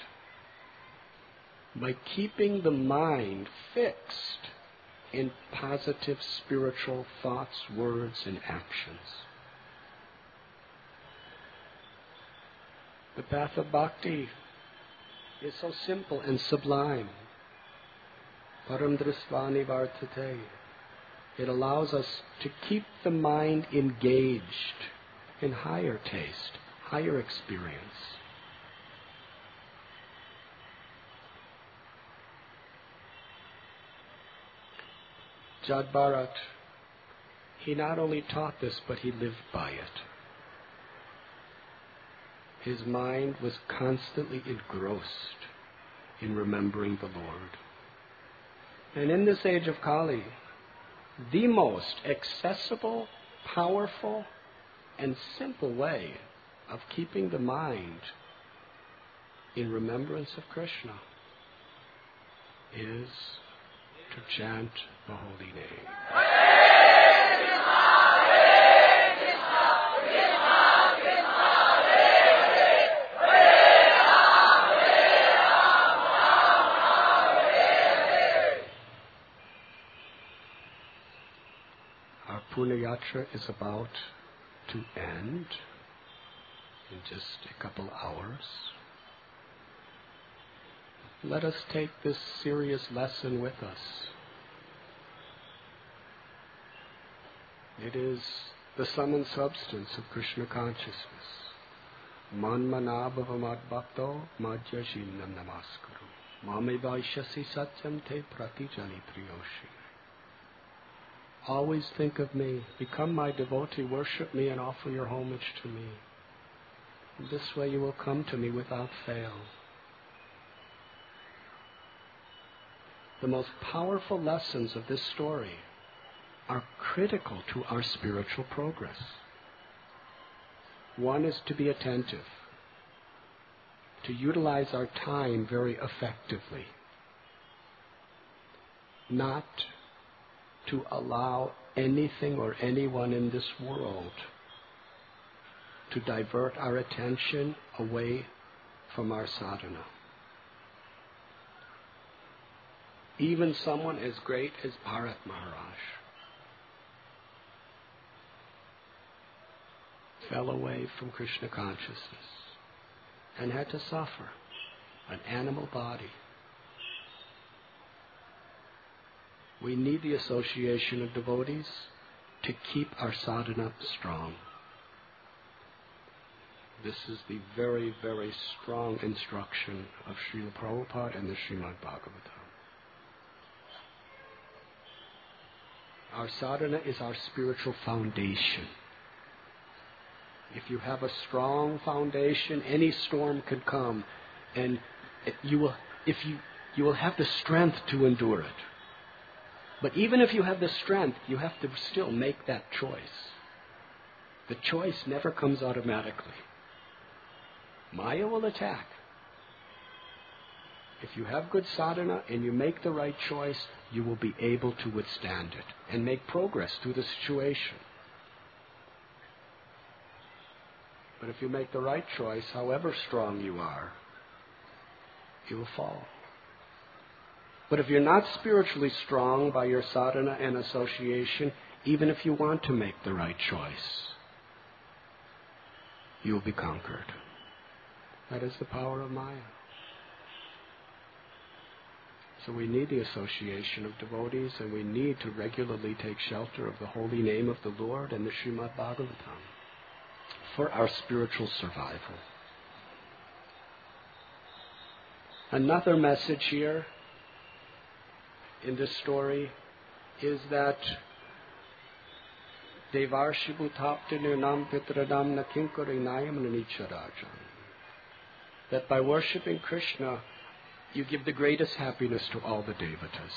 By keeping the mind fixed in positive spiritual thoughts, words, and actions. The path of bhakti is so simple and sublime. Param dristvani vartate. It allows us to keep the mind engaged in higher taste, higher experience. Jad Bharat, he not only taught this, but he lived by it. His mind was constantly engrossed in remembering the Lord. And in this age of Kali, the most accessible, powerful, and simple way of keeping the mind in remembrance of Krishna is to chant the holy name. Our Purna Yatra is about to end in just a couple hours. Let us take this serious lesson with us. It is the sum and substance of Krishna consciousness. Man manabhava madbhakto madhyashinam namaskuru. Mame vaishyasi satyam te pratijani priyoshi. Always think of me, become my devotee, worship me and offer your homage to me. In this way you will come to me without fail. The most powerful lessons of this story are critical to our spiritual progress. One is to be attentive, to utilize our time very effectively, not to allow anything or anyone in this world to divert our attention away from our sadhana. Even someone as great as Bharat Maharaj fell away from Krishna consciousness and had to suffer an animal body. We need the association of devotees to keep our sadhana strong. This is the very, very strong instruction of Srila Prabhupada and the Srimad Bhagavatam. Our sadhana is our spiritual foundation. If you have a strong foundation, any storm could come, and you will, if you, you will have the strength to endure it. But even if you have the strength, you have to still make that choice. The choice never comes automatically. Maya will attack. If you have good sadhana and you make the right choice, you will be able to withstand it and make progress through the situation. But if you make the right choice, however strong you are, you will fall. But if you're not spiritually strong by your sadhana and association, even if you want to make the right choice, you will be conquered. That is the power of Maya. So we need the association of devotees, and we need to regularly take shelter of the holy name of the Lord and the Srimad Bhagavatam for our spiritual survival. Another message here in this story is that Devarshi Bhutaptinirnam Pitradam Nakinkarinayam Nanicharajan. That by worshipping Krishna, you give the greatest happiness to all the devatas.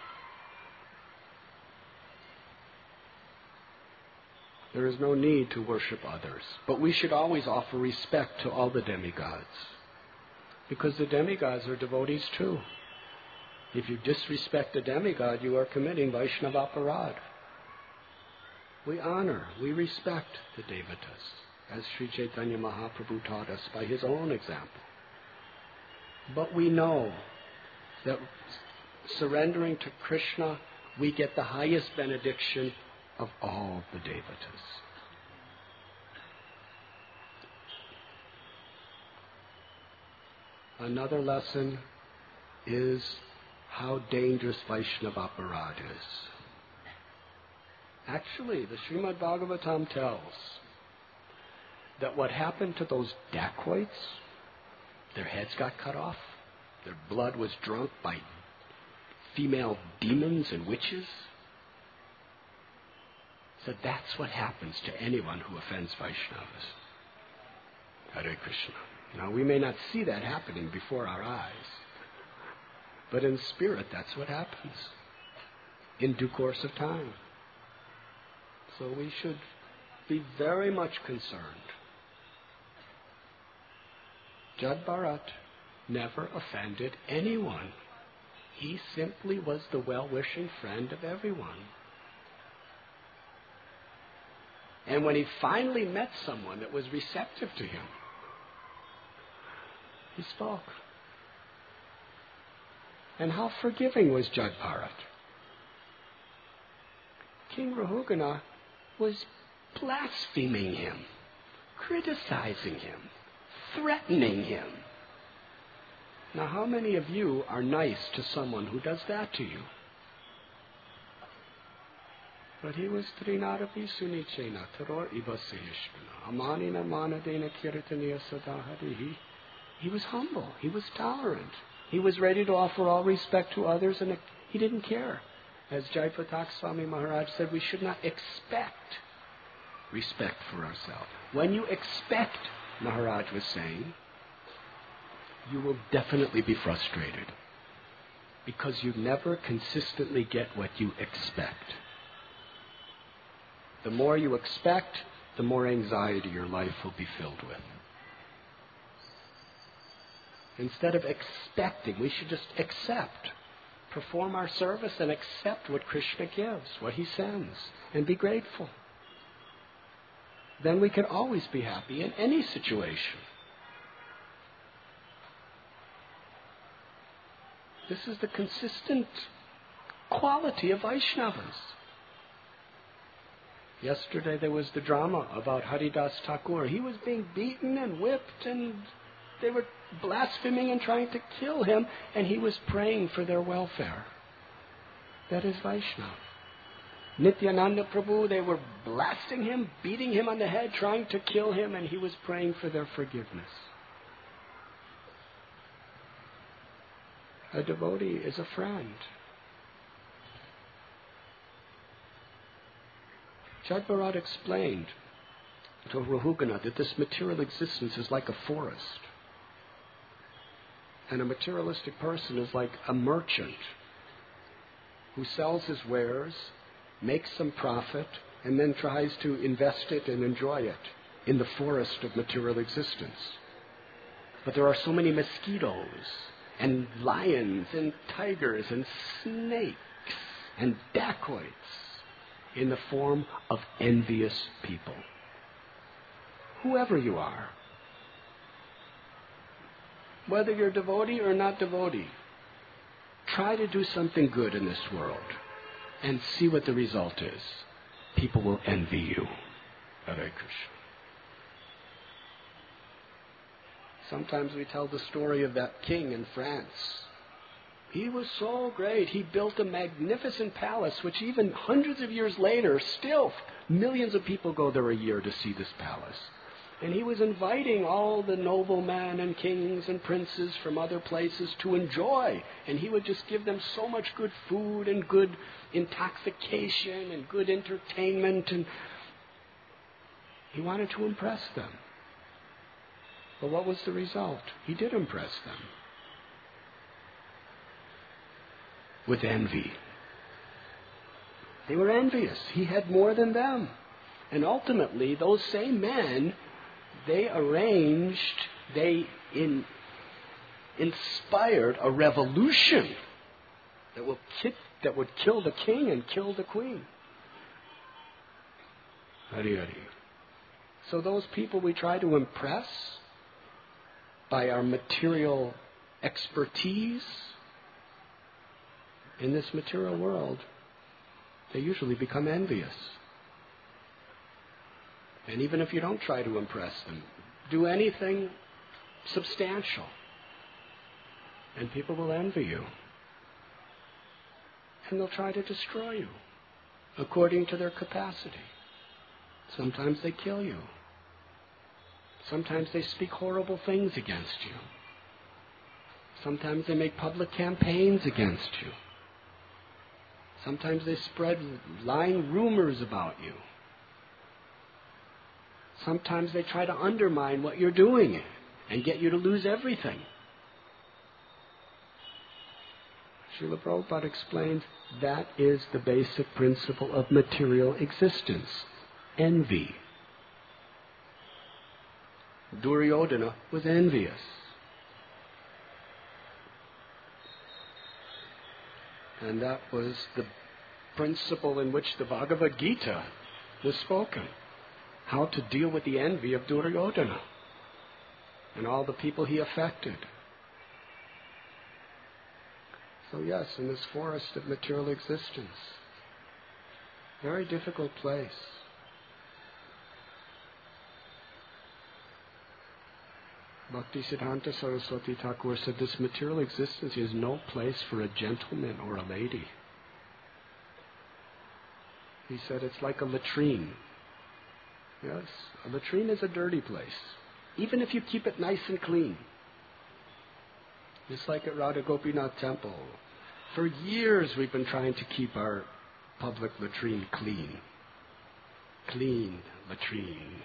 There is no need to worship others, but we should always offer respect to all the demigods, because the demigods are devotees too. If you disrespect a demigod, you are committing Vaishnava aparad. We honor, we respect the devatas, as Sri Chaitanya Mahaprabhu taught us by his own example. But we know that surrendering to Krishna, we get the highest benediction of all the devatas. Another lesson is how dangerous Vaishnava aparad is. Actually, the Srimad Bhagavatam tells that what happened to those dacoits, their heads got cut off, their blood was drunk by female demons and witches. So that's what happens to anyone who offends Vaishnavas. Hare Krishna. Now, we may not see that happening before our eyes, but in spirit, that's what happens in due course of time. So we should be very much concerned. Jad Bharat never offended anyone. He simply was the well-wishing friend of everyone. And when he finally met someone that was receptive to him, he spoke. And how forgiving was Jad Bharat? King Rahugana was blaspheming him, criticizing him, threatening him. Now, how many of you are nice to someone who does that to you? But he was Trinarapi Sunichena, Taror Ibasehishvana, Amanina Manadena Kirtaniya Sadahari. He was humble, he was tolerant, he was ready to offer all respect to others, and he didn't care. As Jaipatak Swami Maharaj said, we should not expect respect for ourselves. When you expect, Maharaj was saying, you will definitely be frustrated, because you never consistently get what you expect. The more you expect, the more anxiety your life will be filled with. Instead of expecting, we should just accept. Perform our service and accept what Krishna gives, what he sends, and be grateful. Then we can always be happy in any situation. This is the consistent quality of Vaishnavas. Yesterday there was the drama about Haridas Thakur. He was being beaten and whipped, and they were blaspheming and trying to kill him, and he was praying for their welfare. That is Vaishnava. Nityananda Prabhu, they were blasting him, beating him on the head, trying to kill him, and he was praying for their forgiveness. A devotee is a friend. Jad Bharat explained to Rahugana that this material existence is like a forest. And a materialistic person is like a merchant who sells his wares, makes some profit, and then tries to invest it and enjoy it in the forest of material existence. But there are so many mosquitoes and lions and tigers and snakes and dacoits in the form of envious people. Whoever you are, whether you're devotee or not devotee, try to do something good in this world and see what the result is. People will envy you. Hare Krishna. Sometimes we tell the story of that king in France. He was so great. He built a magnificent palace, which even hundreds of years later, still millions of people go there a year to see this palace. And he was inviting all the noblemen and kings and princes from other places to enjoy. And he would just give them so much good food and good intoxication and good entertainment. And he wanted to impress them. But what was the result? He did impress them. With envy. They were envious. He had more than them. And ultimately, those same men, they arranged, they in, inspired a revolution that, will kick, that would kill the king and kill the queen. Hari Hari. So those people we try to impress by our material expertise in this material world, they usually become envious. And even if you don't try to impress them, do anything substantial, and people will envy you. And they'll try to destroy you according to their capacity. Sometimes they kill you. Sometimes they speak horrible things against you. Sometimes they make public campaigns against you. Sometimes they spread lying rumors about you. Sometimes they try to undermine what you're doing and get you to lose everything. Srila Prabhupada explains that is the basic principle of material existence. Envy. Duryodhana was envious. And that was the principle in which the Bhagavad Gita was spoken. How to deal with the envy of Duryodhana and all the people he affected. So yes, in this forest of material existence, very difficult place. Bhaktisiddhanta Saraswati Thakur said this material existence is no place for a gentleman or a lady. He said it's like a latrine. Yes, a latrine is a dirty place, even if you keep it nice and clean. Just like at Radha Gopinath Temple. For years we've been trying to keep our public latrine clean. Clean latrine.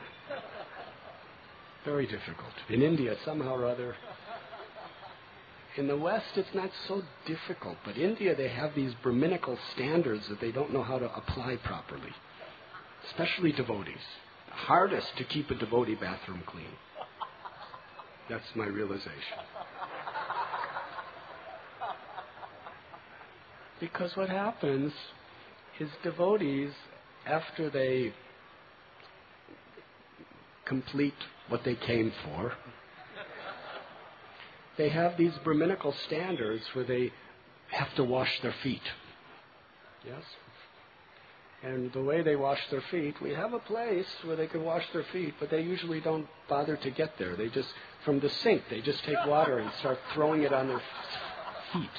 Very difficult. In India, somehow or other. In the West, it's not so difficult. But India, they have these Brahminical standards that they don't know how to apply properly. Especially devotees. Hardest to keep a devotee bathroom clean. That's my realization. Because what happens is devotees, after they complete what they came for, they have these Brahminical standards where they have to wash their feet. Yes? And the way they wash their feet, we have a place where they can wash their feet, but they usually don't bother to get there. They just, from the sink, they just take water and start throwing it on their feet.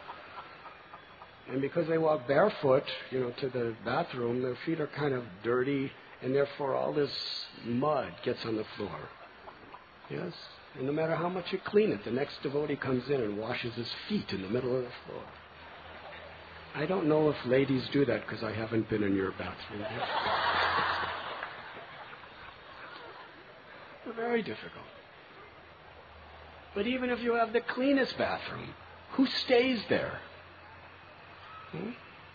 And because they walk barefoot, you know, to the bathroom, their feet are kind of dirty, and therefore all this mud gets on the floor. Yes? And no matter how much you clean it, the next devotee comes in and washes his feet in the middle of the floor. I don't know if ladies do that because I haven't been in your bathroom yet. They're very difficult. But even if you have the cleanest bathroom, who stays there? Hmm?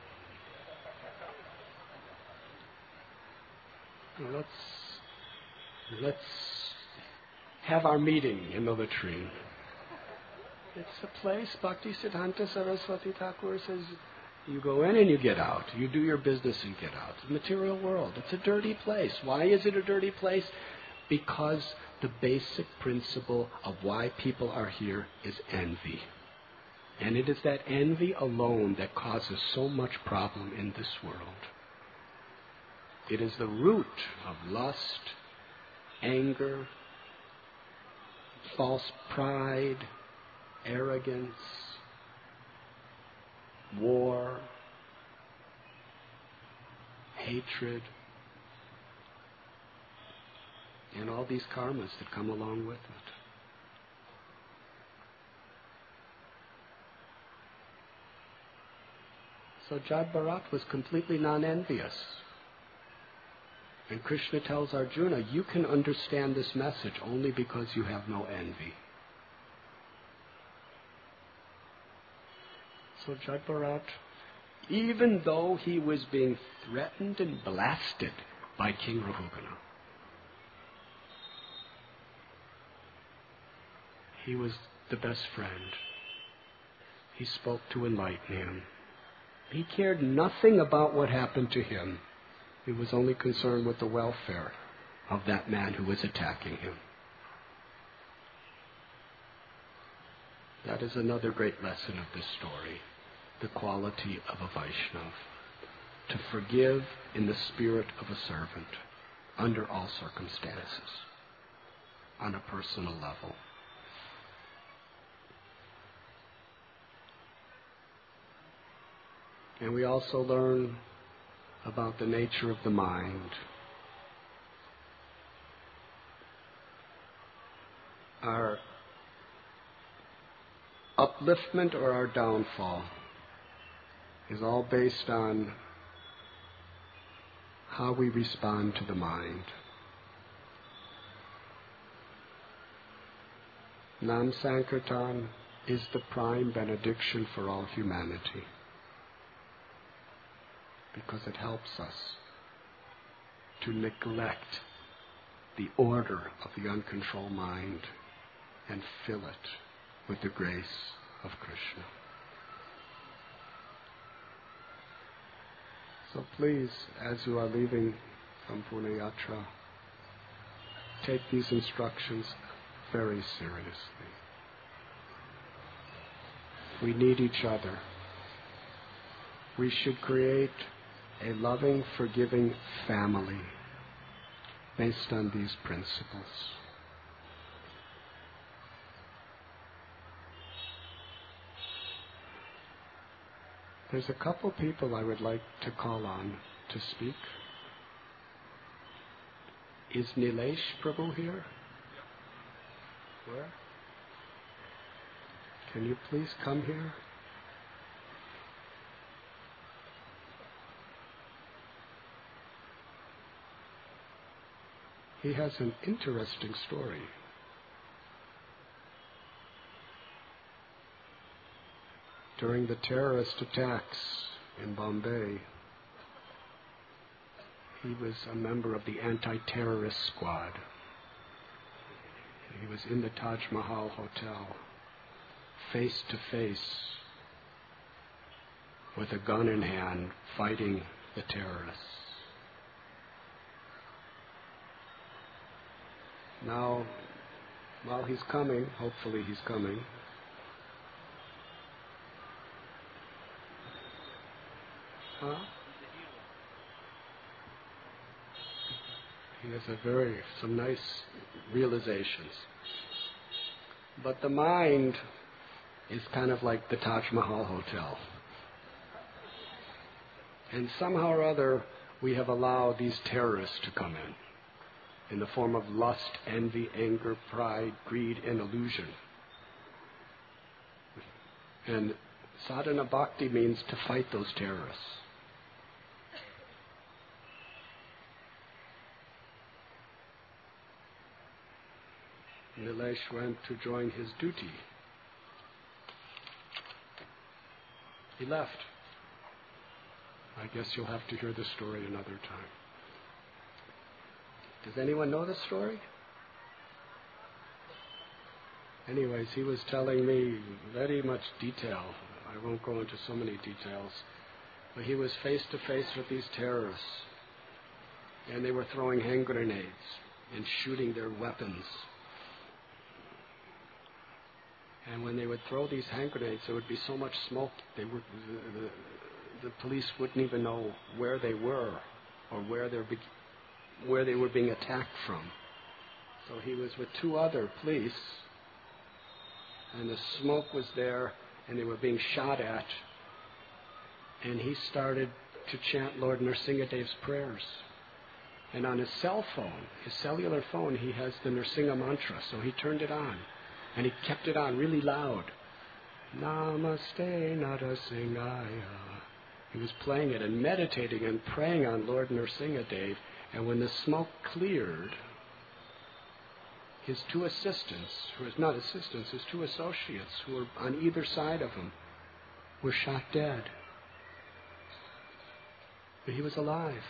Well, let's let's have our meeting in the latrine. It's a place, Bhaktisiddhanta Saraswati Thakur says, you go in and you get out. You do your business and get out. The material world, it's a dirty place. Why is it a dirty place? Because the basic principle of why people are here is envy. And it is that envy alone that causes so much problem in this world. It is the root of lust, anger, false pride, arrogance, war, hatred, and all these karmas that come along with it. So Jad Bharat was completely non-envious. And Krishna tells Arjuna, you can understand this message only because you have no envy. So Jad Bharat, even though he was being threatened and blasted by King Rahugana, he was the best friend. He spoke to enlighten him. He cared nothing about what happened to him. He was only concerned with the welfare of that man who was attacking him. That is another great lesson of this story, the quality of a Vaishnava, to forgive in the spirit of a servant under all circumstances, on a personal level. And we also learn about the nature of the mind. Our upliftment or our downfall is all based on how we respond to the mind. Nam Sankirtan is the prime benediction for all humanity, because it helps us to neglect the order of the uncontrolled mind and fill it with the grace of Krishna. So please, as you are leaving from Pune Yatra, take these instructions very seriously. We need each other. We should create a loving, forgiving family based on these principles. There's a couple people I would like to call on to speak. Is Nilesh Prabhu here? Where? Can you please come here? He has an interesting story. During the terrorist attacks in Bombay, he was a member of the anti-terrorist squad. He was in the Taj Mahal Hotel, face to face with a gun in hand, fighting the terrorists. Now, while he's coming, hopefully he's coming, huh? He has a very, some nice realizations. But the mind is kind of like the Taj Mahal Hotel. And somehow or other, we have allowed these terrorists to come in, in the form of lust, envy, anger, pride, greed, and illusion. And sadhana bhakti means to fight those terrorists. Nilesh went to join his duty. He left. I guess you'll have to hear the story another time. Does anyone know the story? Anyways, he was telling me very much detail. I won't go into so many details. But he was face to face with these terrorists. And they were throwing hand grenades and shooting their weapons. And when they would throw these hand grenades, there would be so much smoke, they would, the, the, the police wouldn't even know where they were or where, be, where they were being attacked from. So he was with two other police, and the smoke was there, and they were being shot at. And he started to chant Lord Nrsingadev's prayers. And on his cell phone, his cellular phone, he has the Nrsinga mantra, so he turned it on. And he kept it on really loud. Namaste Narasingaya. He was playing it and meditating and praying on Lord Nrsingadev. And when the smoke cleared, his two assistants, who was not assistants, his two associates who were on either side of him, were shot dead. But he was alive.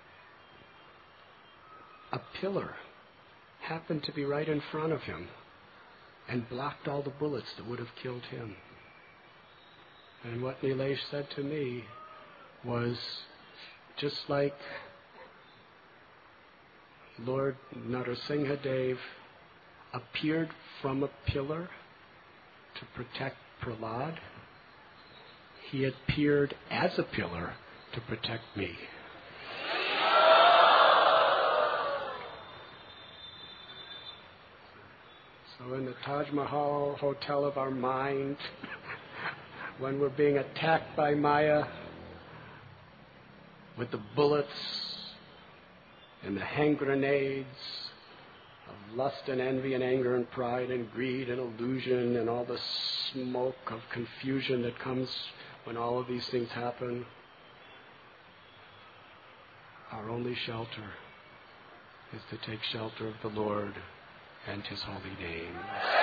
A pillar happened to be right in front of him and blocked all the bullets that would have killed him. And what Nilesh said to me was, just like Lord Nrsingadev appeared from a pillar to protect Prahlad, he appeared as a pillar to protect me. So in the Taj Mahal hotel of our mind, when we're being attacked by Maya with the bullets and the hand grenades of lust and envy and anger and pride and greed and illusion and all the smoke of confusion that comes when all of these things happen, our only shelter is to take shelter of the Lord and His holy name.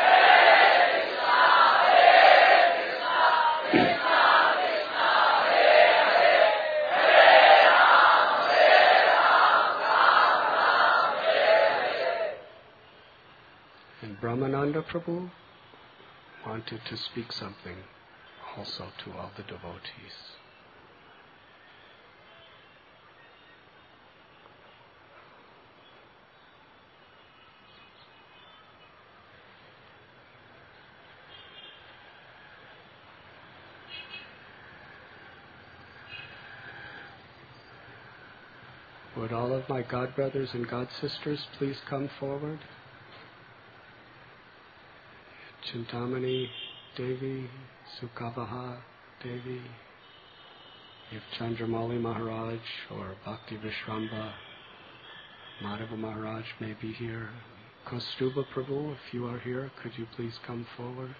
And Brahmananda Prabhu wanted to speak something also to all the devotees. Would all of my God brothers and God sisters please come forward? Chintamani Devi, Sukavaha Devi, if Chandramauli Maharaj or Bhakti Vishramba, Madhava Maharaj may be here. Kaustubha Prabhu, if you are here, could you please come forward?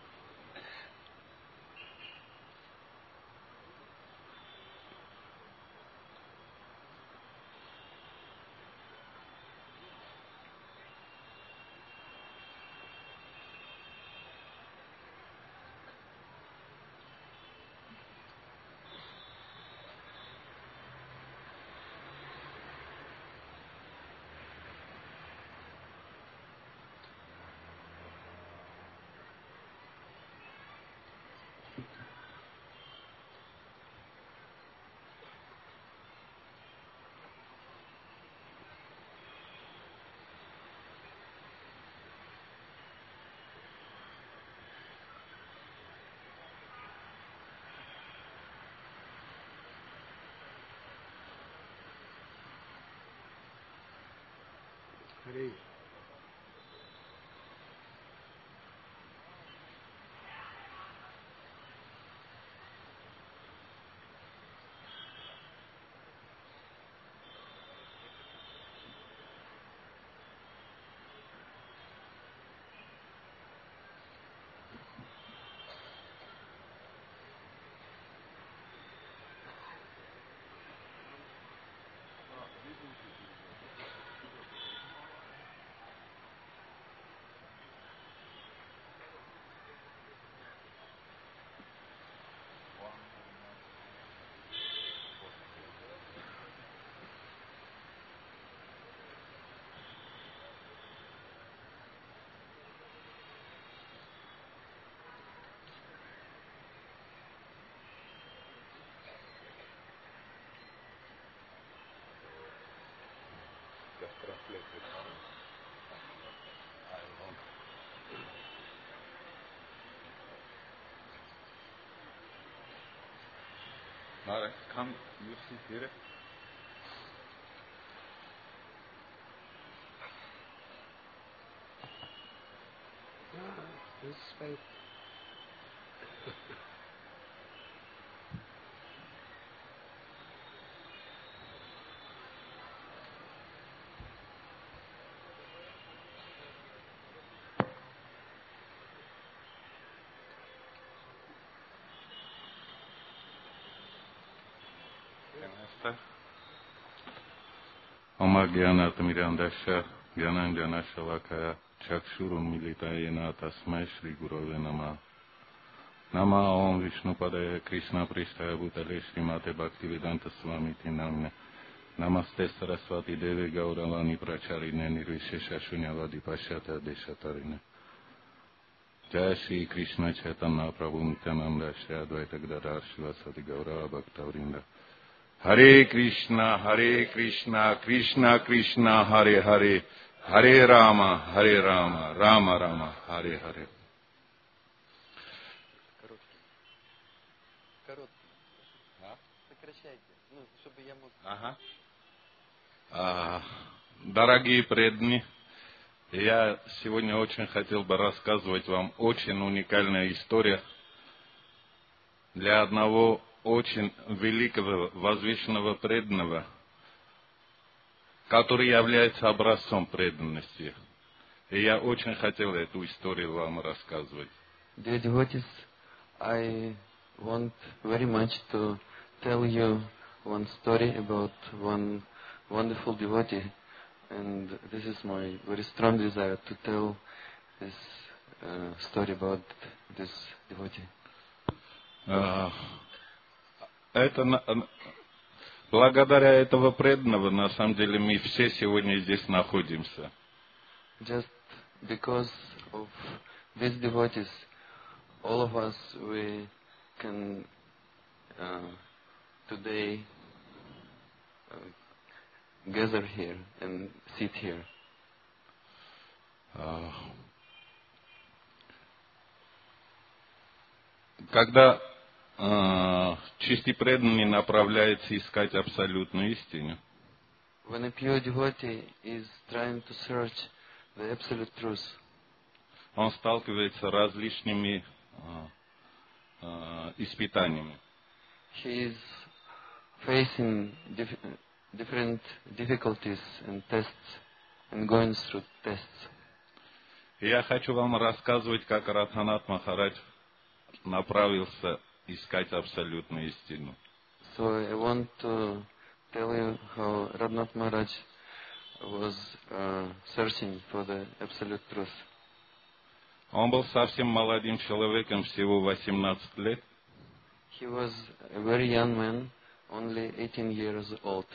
Hari. Mara, come, you sit here. Ah, this way. Oma Gyanat Mirandasha, Gyananjana Shalakaya, Chakshurum Militayena Tasmai Shri Gurove Nama. Nama Om Vishnu Padaya Krishna Pristaya Bhutale Srimate Bhaktivedanta Swami Tinamne. Namaste Saraswati Devi Gauravani Pracharine Nirvishesha Shunyavadi Pashyata Deshatarine. Jai Shri Krishna Chaitanya Prabhu Nityananda Shri Advaita Gadadhar Shivasati Gaurava Bhaktavrinda. Hare Krishna, Hare Krishna, Krishna Krishna, Hare Hare, Hare Rama, Hare Rama, Rama Rama, Hare Hare. Ага. А, дорогие преданные, я сегодня очень хотел бы рассказывать вам очень уникальная история для одного очень великого, возвышенного преданного, который является образцом преданности. И я очень хотел эту историю вам рассказывать. Dear devotees, I want very much to tell you one story about one wonderful devotee, and this is my very strong desire to tell this uh, story about this devotee. Uh, это, благодаря этого преданного, на самом деле, мы все сегодня здесь находимся. Just because of these devotees, all of us, we can uh, today uh, gather here and sit here. Uh, когда uh, чистый преданный направляется искать абсолютную истину, when a pure devotee is trying to search the absolute truth, он сталкивается с различными uh, uh, испытаниями. He is facing dif- different difficulties and tests and going through tests. Я хочу вам рассказывать, как Радханат Махарадж направился искать абсолютную истину. So I want to tell you how Radhanath Maharaj was uh, searching for the absolute truth. Он был совсем молодым человеком, всего восемнадцать лет. He was a very young man, only eighteen years old.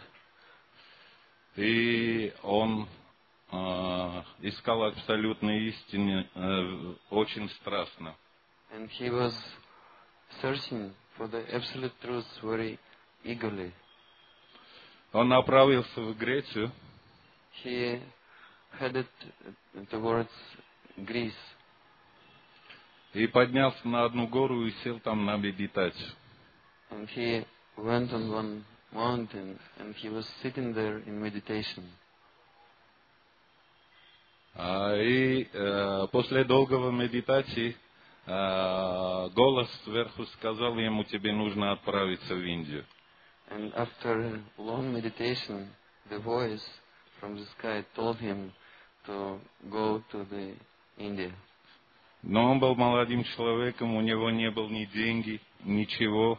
И он э, искал абсолютной истины э, очень страстно. And he was searching for the absolute truth very eagerly. Он направился в Грецию. He headed towards Greece. И поднялся на одну гору и сел там на медитацию. And he went on one mountain and he was sitting there in meditation. А, и э, после долгого медитации э, голос сверху сказал ему: тебе нужно отправиться в Индию. And after long meditation, the voice from the sky told him to go to the India. Но он был молодым человеком, у него не было ни денег, ничего,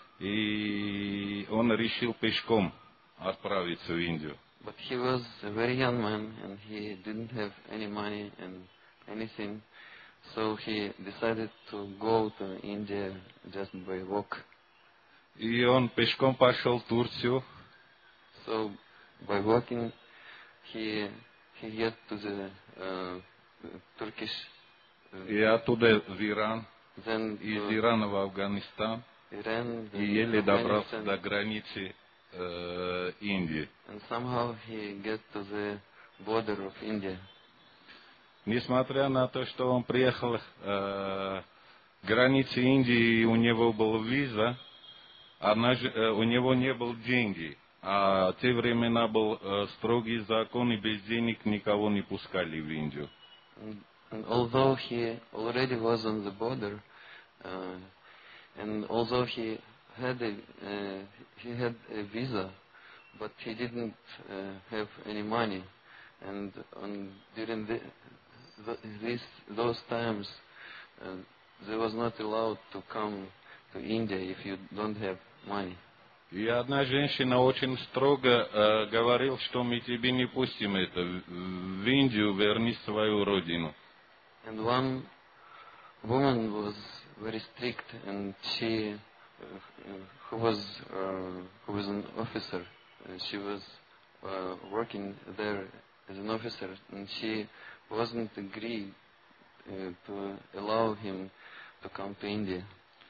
и он решил пешком отправиться в Индию. But he was a very young man and he didn't have any money and anything, so he decided to go to India just by walk. И он пешком пошел в Турцию. So by walking, he he get to the uh, Turkish. Uh, И оттуда в Иран, then из to Ирана в Афганистан, Iran, и then еле добрался Afghanistan, до границы э, Индии. and somehow he get to the border of India. Несмотря на то, что он приехал э, к границе Индии, и у него была виза, однажды э, у него не было денег, а в те времена был э, строгий закон, и без денег никого не пускали в Индию. And, and although he already was on the border, uh, and although he had a uh, he had a visa, but he didn't uh, have any money, and on during the, the, this those times, uh, they was not allowed to come to India if you don't have money. И одна женщина очень строго э, говорила, что мы тебе не пустим это в, в Индию, верни свою родину. And one woman was very strict, and she, uh, who was uh, who was an officer, uh, she was uh, working there as an officer, and she wasn't agree uh, to allow him to come to India.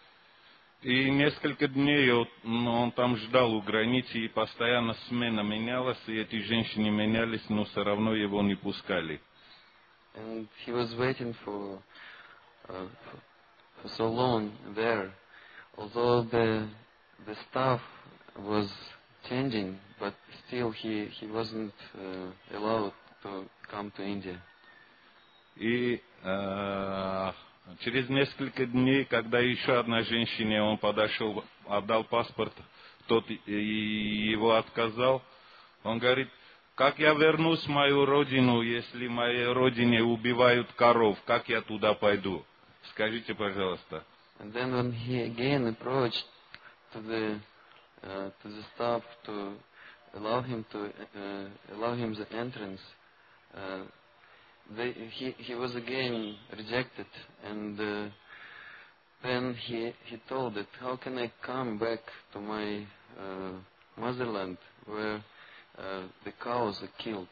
И несколько дней он, ну, он там ждал у границы, и постоянно смена менялась, и эти женщины менялись, но все равно его не пускали. And he was waiting for, uh, for, for so long there, although the the staff was changing, but still he he wasn't uh, allowed to come to India. И э, через несколько дней, когда еще одна женщина, он подошел, отдал паспорт, тот и его отказал, он говорит: как я вернусь в мою родину, если в моей родине убивают коров, как я туда пойду? Скажите, пожалуйста. And then when he again approached to the uh, to the staff to allow him to uh, allow him the entrance, uh, they, he he was again rejected, and uh, then he he told that how can I come back to my uh, motherland where uh, the cows are killed?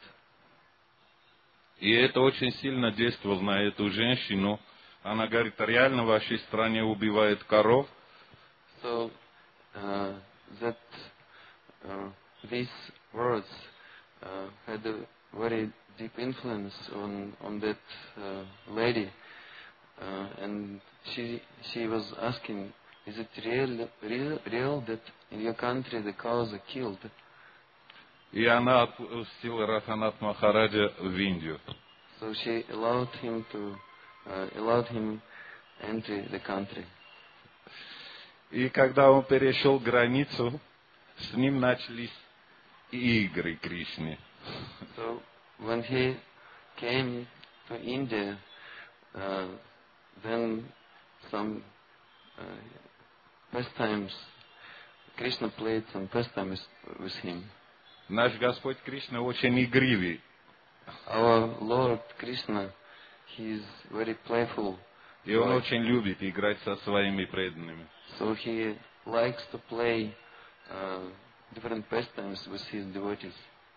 И это очень сильно действовало на эту женщину. Она говорит: реально в вашей стране убивают коров? So uh, that uh, these words uh, had a very deep influence on on that uh, lady, uh, and she she was asking, is it real real real that in your country the cows are killed? И она отпустила Ратханат Махараджа в Индию. So she allowed him to uh, allowed him enter the country. И когда он перешел границу, с ним начались игры Кришны. So when he came to India, uh, then some uh, pastimes, Krishna played some pastimes with him. Наш Господь Кришна очень игривый. Our Lord Krishna, he is very playful. И он очень любит играть со своими преданными. So he likes to play uh, different pastimes with his devotees.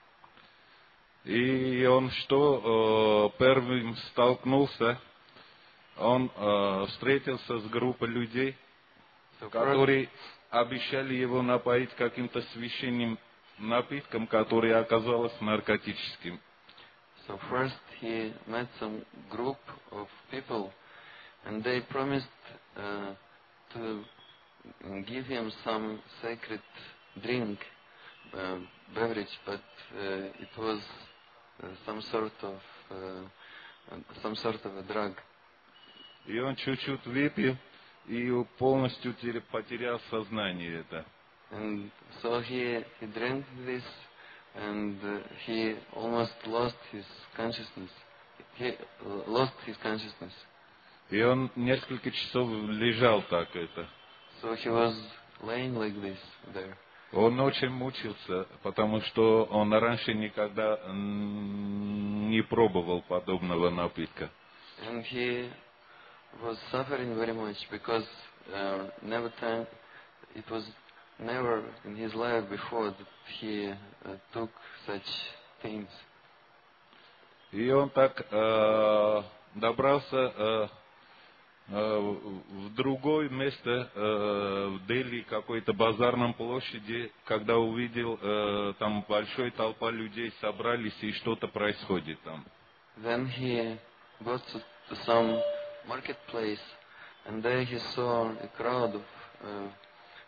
И он что, э, первым столкнулся, он э, встретился с группой людей, So которые обещали его напоить каким-то священным напитком, который оказалось наркотическим. So first he met some group of people, and they promised uh, to give him some sacred drink, uh, beverage, but uh, it was uh, some sort of uh, some sort of a drug. И он чуть-чуть выпил и полностью потерял сознание это. And so he he drank this, and uh, he almost lost his consciousness. He uh, lost his consciousness. И он несколько часов лежал так это. So he was laying like this there. Он очень мучился, потому что он раньше никогда не пробовал подобного напитка. And he was suffering very much because uh, never time it was never in his life before that he uh, took such things. И он так э, добрался э, э, в другое место, э, в Дели, какой-то базарном площади, когда увидел, э, там большая толпа людей собрались и что-то происходит там. Then he got to, to some marketplace, and there he saw a crowd of uh,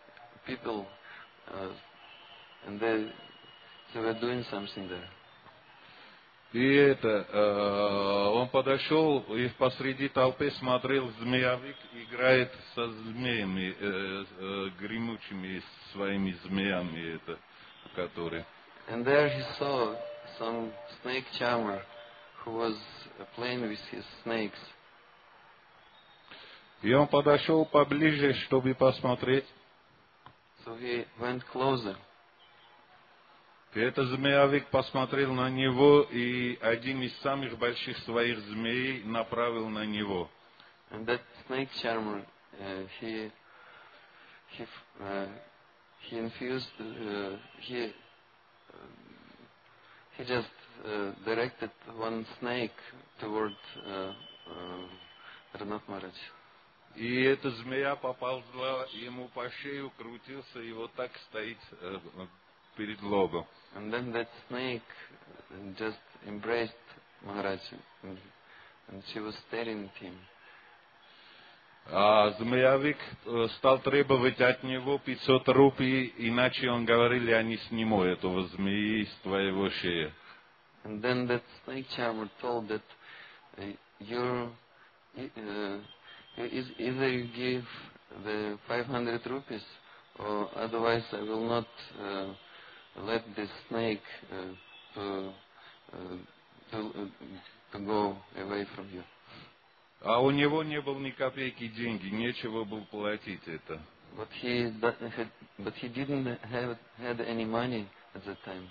people, uh, and they, they were doing something there. И это, э, он подошел и посреди толпы смотрел, змеевик играет со змеями, э, э, гремучими своими змеями, это, которые. And there he saw some snake charmer who was uh, playing with his snakes. И он подошел поближе, чтобы посмотреть. So he went closer. И этот змеевик посмотрел на него, и один из самых больших своих змей направил на него. And that snake charmer, uh, he he uh, he infused, uh, he uh, he just uh, directed one snake toward uh, uh, Ranat Maharaj. И эта змея поползла ему по шею, крутился, и вот так стоит э, перед лобом. And then that snake just embraced Maharaj, and, and she was staring at him. А змеевик стал требовать от него пятьсот рупий, иначе он говорили, я не сниму этого змеи с твоего шеи. And then that snake charmer told that uh, you're, uh, is, either you give the five hundred rupees, or otherwise I will not uh, let this snake uh, to, uh, to, uh, to go away from you. А у него не было ни копейки деньги, нечего было платить это. But he, that had, but he didn't have had any money at that time.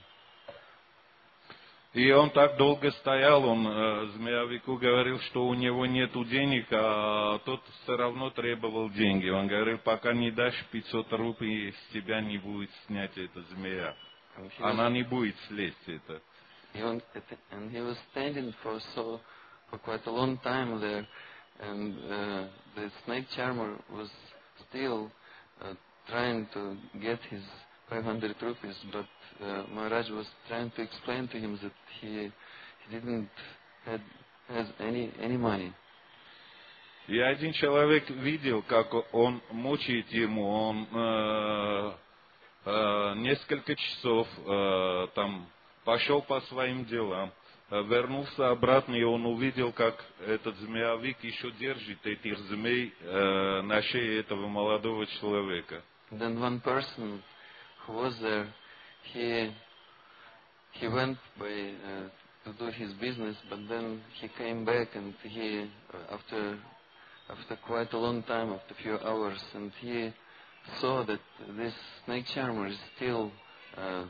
И он так долго стоял, он э, змеевику говорил, что у него нету денег, а тот все равно требовал деньги. Он говорил, пока не дашь пятьсот рупий, с тебя не будет снять эта змея. Она не будет слезть это. And he was standing for so for quite a long time there, and uh, the snake charmer was still uh, trying to get his five hundred rupees, but uh, Maharaj was trying to explain to him that he, he didn't had has any any money. И один человек видел, как он мучает ему, он э, э, несколько часов э, там пошел по своим делам. Вернулся обратно, и он увидел, как этот змеевик еще держит этих змей э, на шее этого молодого человека. Then one person who was there, he he went by uh, to do his business, but then he came back, and he uh, after after quite a long time, after a few hours, and he saw that this snake charmer is still uh,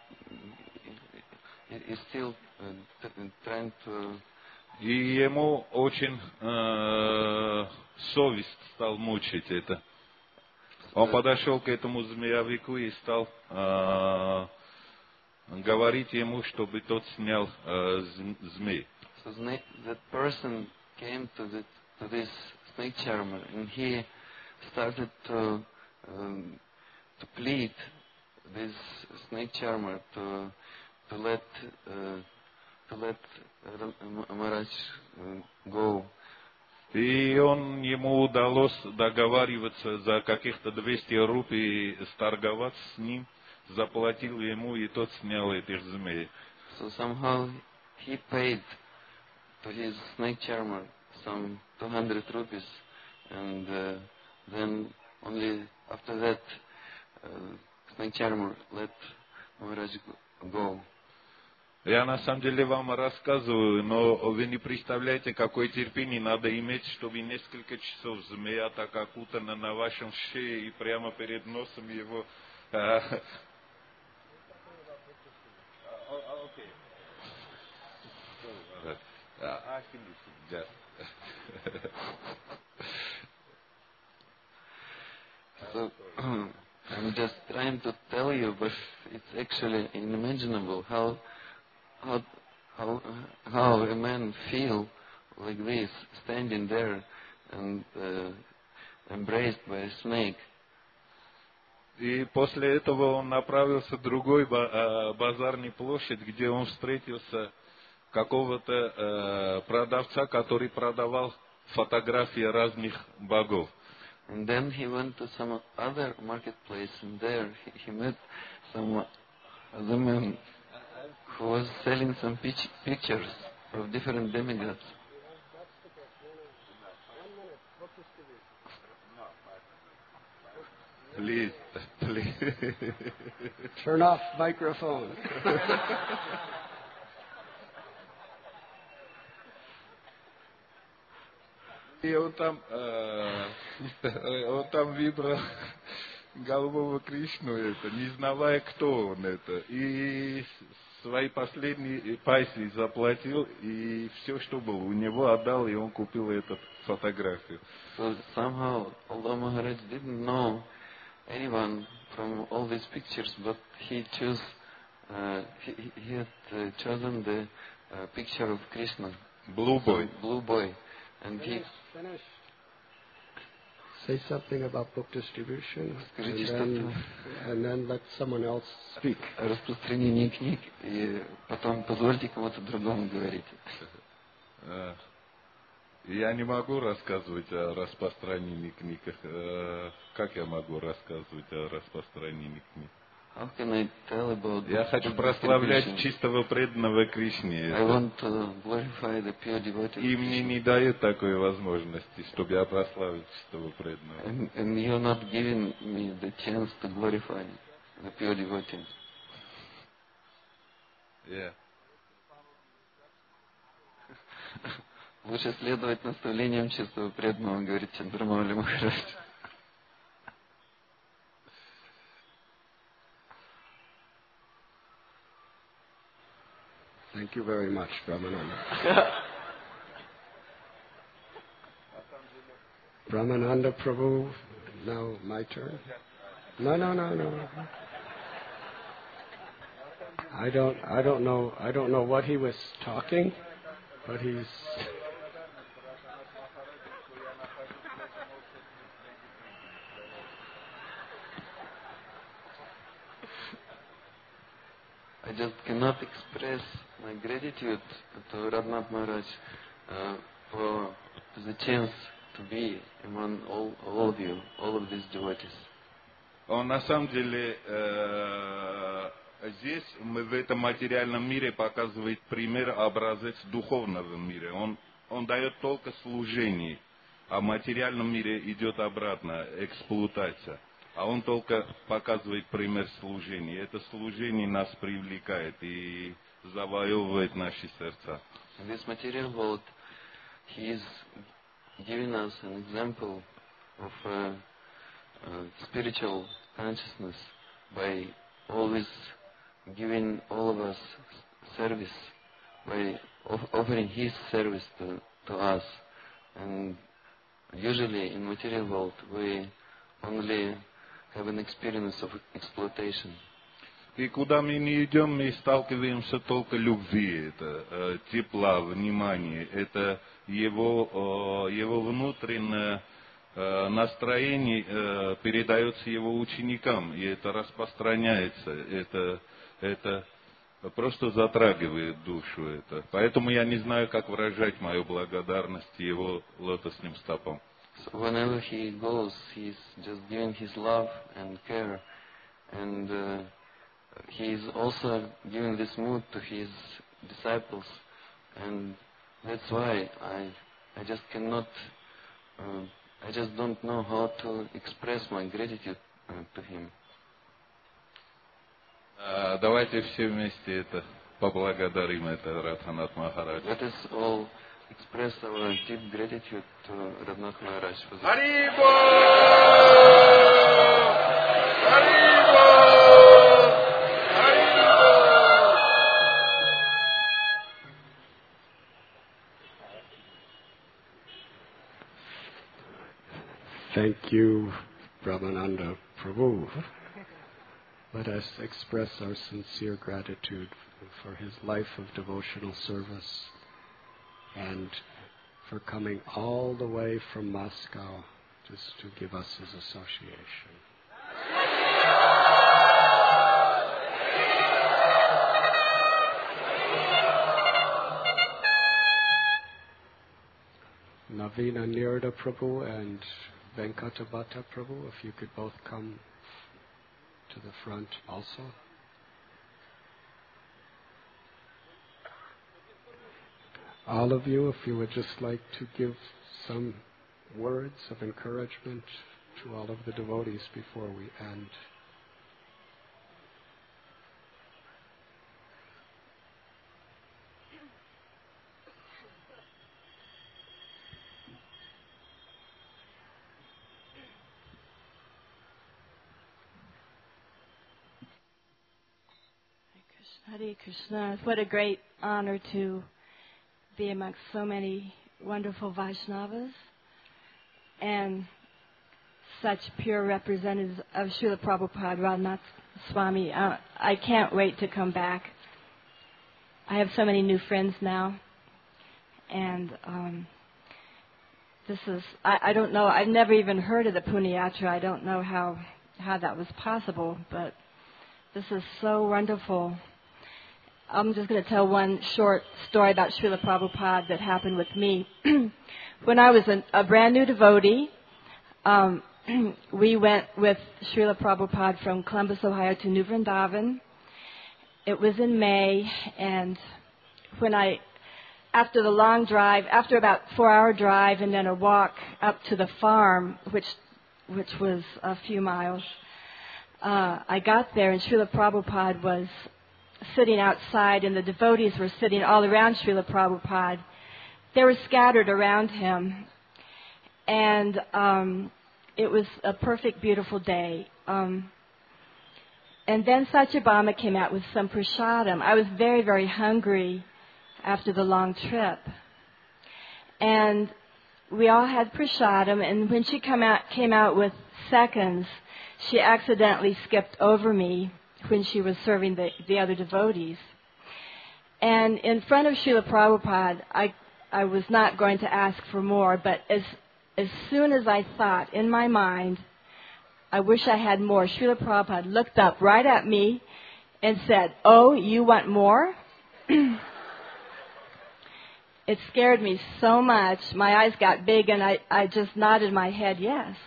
is still uh, trying to. И ему очень э, совесть стал мучить это. Он подошел к этому змеевику и стал э, говорить ему, чтобы тот снял э, змей. So that person came to the, to this snake charmer, and he started to um, to plead this snake charmer to to let uh, to let Maharaj uh, go. И он, ему удалось договариваться за каких-то двести рупий, сторговаться с ним, заплатил ему, и тот снял этих змей. So somehow he paid to his snake charmer some two hundred rupees, and uh, then only after that uh, snake charmer let Maharaj go. Я на самом деле вам рассказываю, но вы не представляете, какое терпение надо иметь, чтобы несколько часов змея так окутана на вашем шее и прямо перед носом его. So, I'm just trying to tell you, but it's actually unimaginable how how how how a man feel like this, standing there and uh, embraced by a snake. И после этого он направился в другой базарный площадь, где он встретился какого-то продавца, который продавал фотографии разных богов. And then he went to some other marketplace, and there he, he met some other man who was selling some pic- pictures of different demigods. Please, please. Turn off microphone. И он там, э, он там выбрал голубого Кришну, это, не знавая, кто он это. И свои последние пайсы заплатил, и все, что было у него, отдал, и он купил эту фотографию. So somehow, although Maharaj didn't know anyone from all these pictures, but he chose, uh, he, he had uh, chosen the uh, picture of Krishna, Blue Boy. some blue boy, and he. Finish. Say something about book distribution, and Скажите then, что-то and then let someone else speak. о распространении книг, и потом позвольте кому-то другому говорить. Э, Я не могу рассказывать о распространении книг. Э, Как я могу рассказывать о распространении книг? How can I tell about Я book хочу прославлять distribution? чистого преданного Кришне. I want to glorify the pure devotee of И мне Krishna. не дают такой возможности, чтобы я прославил чистого преданного. And, and you're not giving me the chance to glorify the pure devotee. Yeah. Лучше следовать наставлениям чистого преданного, говорит Чандрамаули Махарадж. Thank you very much, Brahmananda. Brahmananda Prabhu, now my turn. No, no, no, no. I don't, I don't know, I don't know what he was talking, but he's. I just cannot express my gratitude to Radhanath Maharaj uh, for the chance to be among all, all of you, all of these devotees. Он на самом деле э, здесь, мы в этом материальном мире показывает пример, образец духовного мира. Он, он дает только служение, а в материальном мире идет обратно, эксплуатация. А он только показывает пример служения. Это служение нас привлекает и завоевывает наши сердца. In this material world, he is giving us an example of uh, uh, spiritual consciousness by always giving all of us service, by off- offering his service to, to us. And usually in material world, we only have an experience of exploitation. И куда мы не идем, мы сталкиваемся только любви, это э, тепла, внимания, это его, э, его внутреннее э, настроение э, передается его ученикам, и это распространяется, это, это просто затрагивает душу. Это. Поэтому я не знаю, как выражать мою благодарность его лотосным стопам. So whenever he goes, he's just giving his love and care, and uh, he is also giving this mood to his disciples, and that's why I, I just cannot, uh, I just don't know how to express my gratitude uh, to him. А, давайте все вместе это поблагодарим это Радханат Махарадж. Let us all express our deep gratitude to Radhanath Maharaj for this. Харибол! Харибол! Харибол! Thank you, Brahmananda Prabhu. Let us express our sincere gratitude for his life of devotional service and for coming all the way from Moscow just to give us his association. Navina Nirda Prabhu and Venkatabhata Prabhu, if you could both come to the front also. All of you, if you would just like to give some words of encouragement to all of the devotees before we end. Hare Krishna. What a great honor to be amongst so many wonderful Vaishnavas and such pure representatives of Srila Prabhupada, Radhanath Swami. Uh, I can't wait to come back. I have so many new friends now, and um, this is, I, I don't know, I've never even heard of the Punyatra. I don't know how, how that was possible, but this is so wonderful. I'm just going to tell one short story about Srila Prabhupada that happened with me. When I was a, a brand new devotee, um, we went with Srila Prabhupada from Columbus, Ohio to New Vrindavan. It was in May, and when I, after the long drive, after about four-hour drive and then a walk up to the farm, which which was a few miles, uh, I got there, and Srila Prabhupada was sitting outside, and the devotees were sitting all around Srila Prabhupada. They were scattered around him, and um, it was a perfect, beautiful day. Um, and then Satyabhama came out with some prasadam. I was very, very hungry after the long trip. And we all had prasadam, and when she come out, came out with seconds, she accidentally skipped over me when she was serving the, the other devotees. And in front of Srila Prabhupada, I, I was not going to ask for more, but as, as soon as I thought in my mind, I wish I had more, Srila Prabhupada looked up right at me and said, "Oh, you want more?" It scared me so much. My eyes got big, and I, I just nodded my head yes.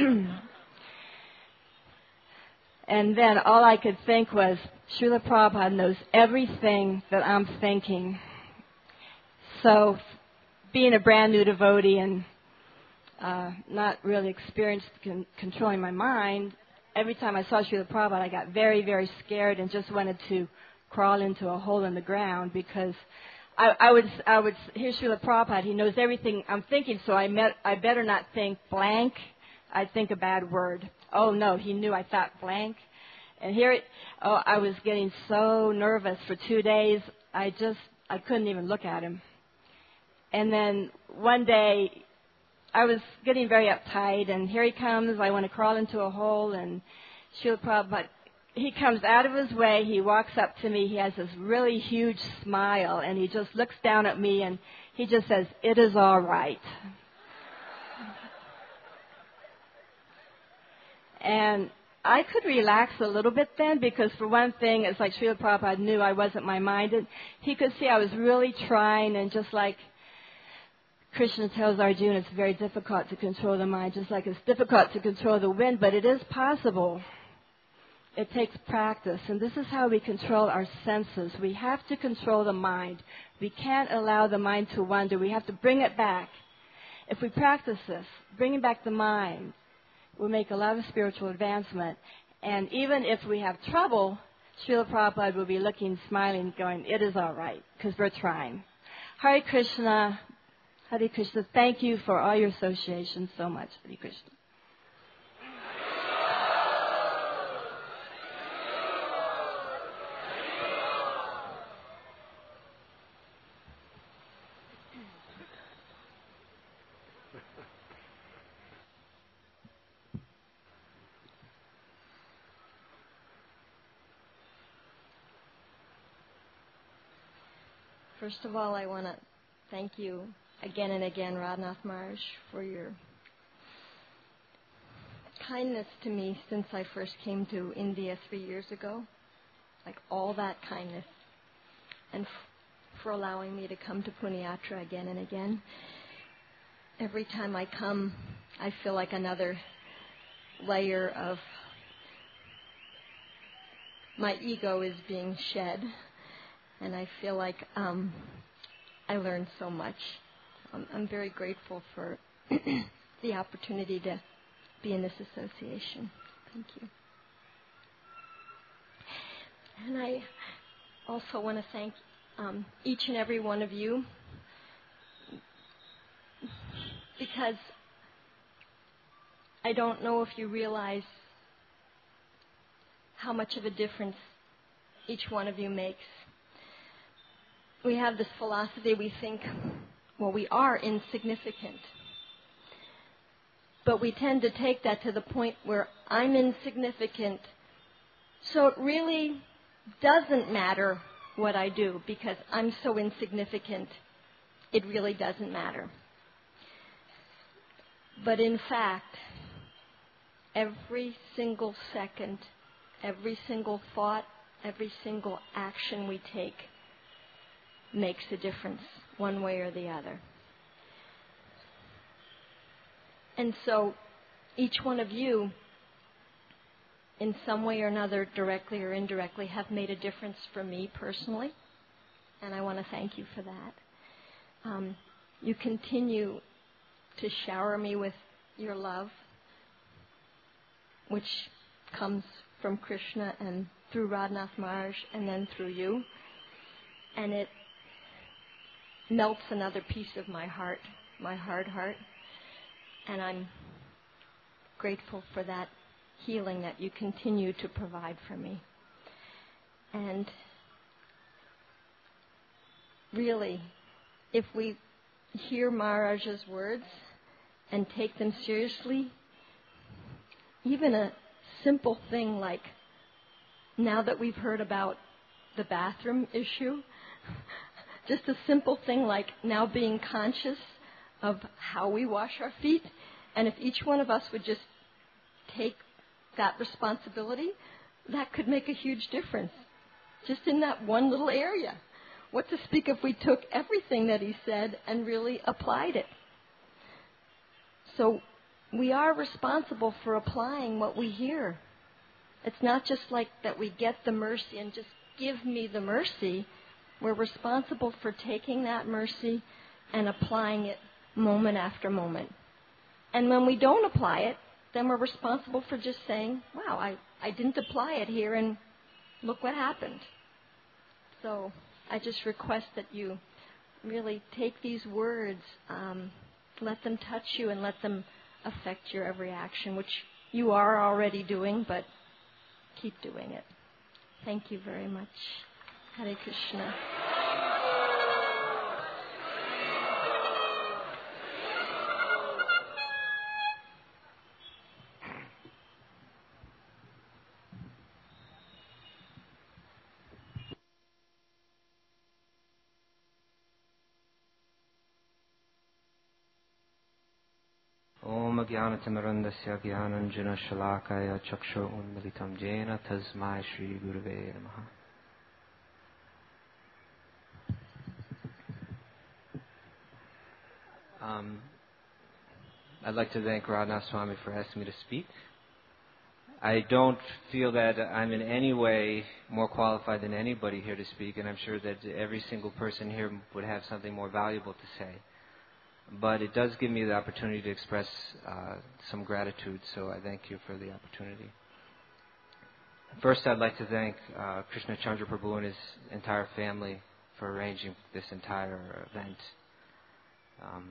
And then all I could think was, Srila Prabhupada knows everything that I'm thinking. So, being a brand new devotee and uh, not really experienced con- controlling my mind, every time I saw Srila Prabhupada, I got very, very scared and just wanted to crawl into a hole in the ground, because I, I would I would hear Srila Prabhupada. He knows everything I'm thinking, so I met I better not think blank. I'd think a bad word. Oh no, he knew I thought blank. And here, it, oh, I was getting so nervous for two days. I just I couldn't even look at him. And then one day, I was getting very uptight, and here he comes. I want to crawl into a hole, and Srila Prabhupada, he comes out of his way. He walks up to me. He has this really huge smile, and he just looks down at me, and he just says, "It is all right." And I could relax a little bit then, because for one thing, it's like Srila Prabhupada knew I wasn't my mind. And he could see I was really trying, and just like Krishna tells Arjuna, it's very difficult to control the mind, just like it's difficult to control the wind, but it is possible. It takes practice, and this is how we control our senses. We have to control the mind. We can't allow the mind to wander. We have to bring it back. If we practice this, bringing back the mind, we'll make a lot of spiritual advancement. And even if we have trouble, Srila Prabhupada will be looking, smiling, going, "It is all right," because we're trying. Hare Krishna. Hare Krishna. Thank you for all your association so much. Hare Krishna. First of all, I want to thank you again and again, Radhanath Maharaj, for your kindness to me since I first came to India three years ago. Like all that kindness. And f- for allowing me to come to Punyatra again and again. Every time I come, I feel like another layer of my ego is being shed, and I feel like um, I learned so much. Um, I'm very grateful for the opportunity to be in this association. Thank you. And I also want to thank um, each and every one of you, because I don't know if you realize how much of a difference each one of you makes. We have this philosophy, we think, well, we are insignificant. But we tend to take that to the point where I'm insignificant, so it really doesn't matter what I do because I'm so insignificant, it really doesn't matter. But in fact, every single second, every single thought, every single action we take makes a difference one way or the other. And so each one of you, in some way or another, directly or indirectly, have made a difference for me personally, and I want to thank you for that. Um, you continue to shower me with your love, which comes from Krishna and through Radhanath Maharaj and then through you. And it melts another piece of my heart, my hard heart. And I'm grateful for that healing that you continue to provide for me. And really, if we hear Maharaj's words and take them seriously, even a simple thing like, now that we've heard about the bathroom issue, just a simple thing like now being conscious of how we wash our feet, and if each one of us would just take that responsibility, that could make a huge difference, just in that one little area. What to speak if we took everything that he said and really applied it? So we are responsible for applying what we hear. It's not just like that we get the mercy and just give me the mercy. We're responsible for taking that mercy and applying it moment after moment. And when we don't apply it, then we're responsible for just saying, wow, I, I didn't apply it here and look what happened. So I just request that you really take these words, um, let them touch you and let them affect your every action, which you are already doing, but keep doing it. Thank you very much. Hare Krishna. Om Jnanatimrandasya Jnananjana Shalakaya Chakshu Unmilitam Jena Tasmai Shri Gurave Namaha. Um, I'd like to thank Radhanath Swami for asking me to speak. I don't feel that I'm in any way more qualified than anybody here to speak, and I'm sure that every single person here would have something more valuable to say. But it does give me the opportunity to express uh, some gratitude, so I thank you for the opportunity. First, I'd like to thank uh, Krishna Chandra Prabhu and his entire family for arranging this entire event. Um,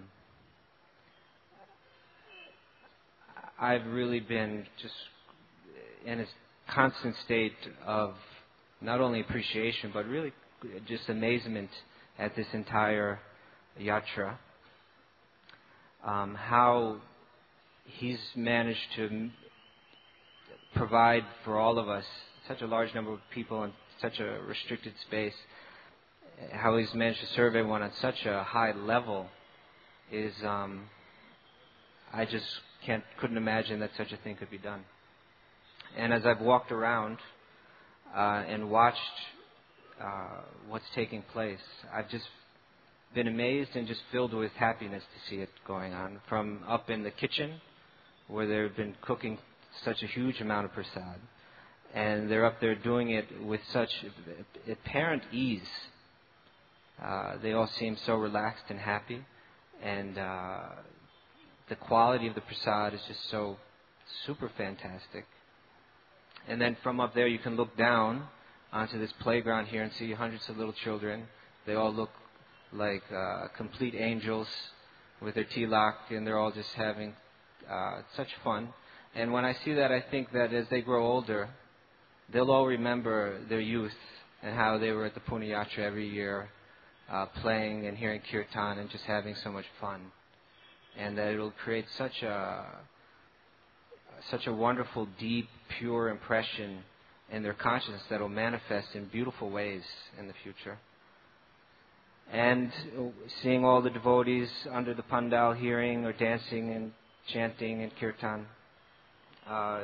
I've really been just in a constant state of not only appreciation, but really just amazement at this entire yatra. Um, how he's managed to m- provide for all of us, such a large number of people in such a restricted space, how he's managed to serve everyone on such a high level is, um, I just can't, couldn't imagine that such a thing could be done. And as I've walked around uh, and watched uh, what's taking place, I've just been amazed and just filled with happiness to see it going on. From up in the kitchen where they've been cooking such a huge amount of prasad. And they're up there doing it with such apparent ease. Uh, they all seem so relaxed and happy. And uh, the quality of the prasad is just so super fantastic. And then from up there you can look down onto this playground here and see hundreds of little children. They all look like uh, complete angels with their tilak, and they're all just having uh, such fun. And when I see that, I think that as they grow older, they'll all remember their youth and how they were at the Punyatra every year, uh, playing and hearing kirtan and just having so much fun. And that it'll create such a such a wonderful, deep, pure impression in their consciousness that will manifest in beautiful ways in the future. And seeing all the devotees under the pandal hearing or dancing and chanting and kirtan, uh,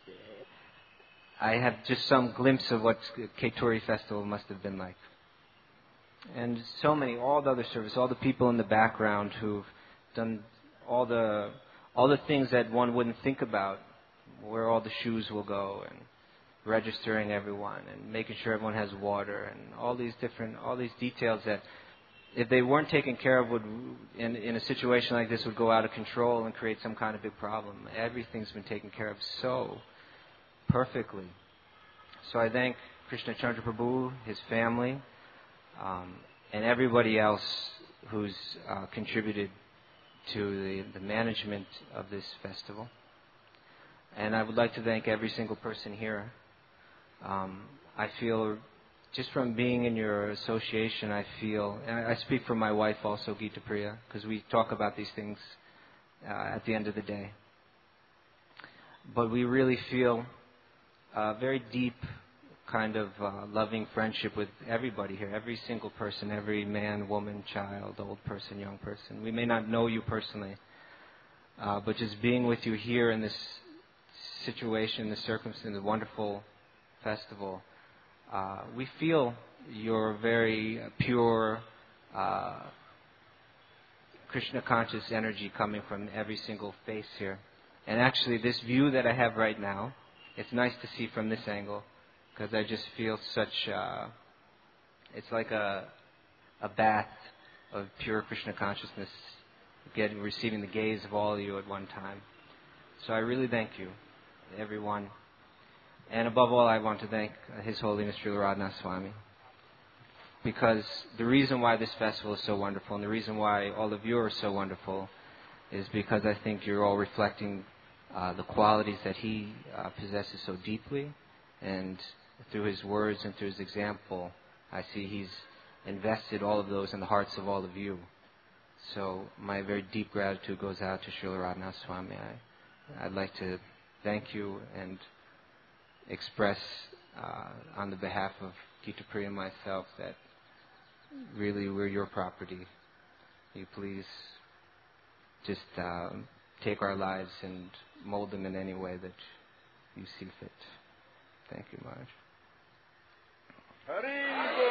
I have just some glimpse of what Keturi Festival must have been like. And so many, all the other service, all the people in the background who've done all the all the things that one wouldn't think about, where all the shoes will go, and registering everyone, and making sure everyone has water, and all these different, all these details that, if they weren't taken care of, would in, in a situation like this would go out of control and create some kind of big problem. Everything's been taken care of so perfectly. So I thank Krishna Chandra Prabhu, his family, um, and everybody else who's uh, contributed to the, the management of this festival. And I would like to thank every single person here. Um, I feel, just from being in your association, I feel, and I speak for my wife also, Gita Priya, because we talk about these things uh, at the end of the day. But we really feel a very deep kind of uh, loving friendship with everybody here, every single person, every man, woman, child, old person, young person. We may not know you personally, uh, but just being with you here in this situation, the circumstance, the wonderful festival, uh, we feel your very pure uh, Krishna conscious energy coming from every single face here. And actually, this view that I have right now, it's nice to see from this angle, because I just feel such, uh, it's like a a bath of pure Krishna consciousness, getting, receiving the gaze of all of you at one time. So I really thank you, everyone. And above all, I want to thank His Holiness Srila Radhanath Swami, because the reason why this festival is so wonderful, and the reason why all of you are so wonderful, is because I think you're all reflecting uh, the qualities that he uh, possesses so deeply, and through his words and through his example, I see he's invested all of those in the hearts of all of you. So my very deep gratitude goes out to Srila Radhanath Swami. I, I'd like to thank you and express uh, on the behalf of Gita Priya and myself that really we're your property. You please just uh, take our lives and mold them in any way that you see fit. Thank you, Maharaj. Hari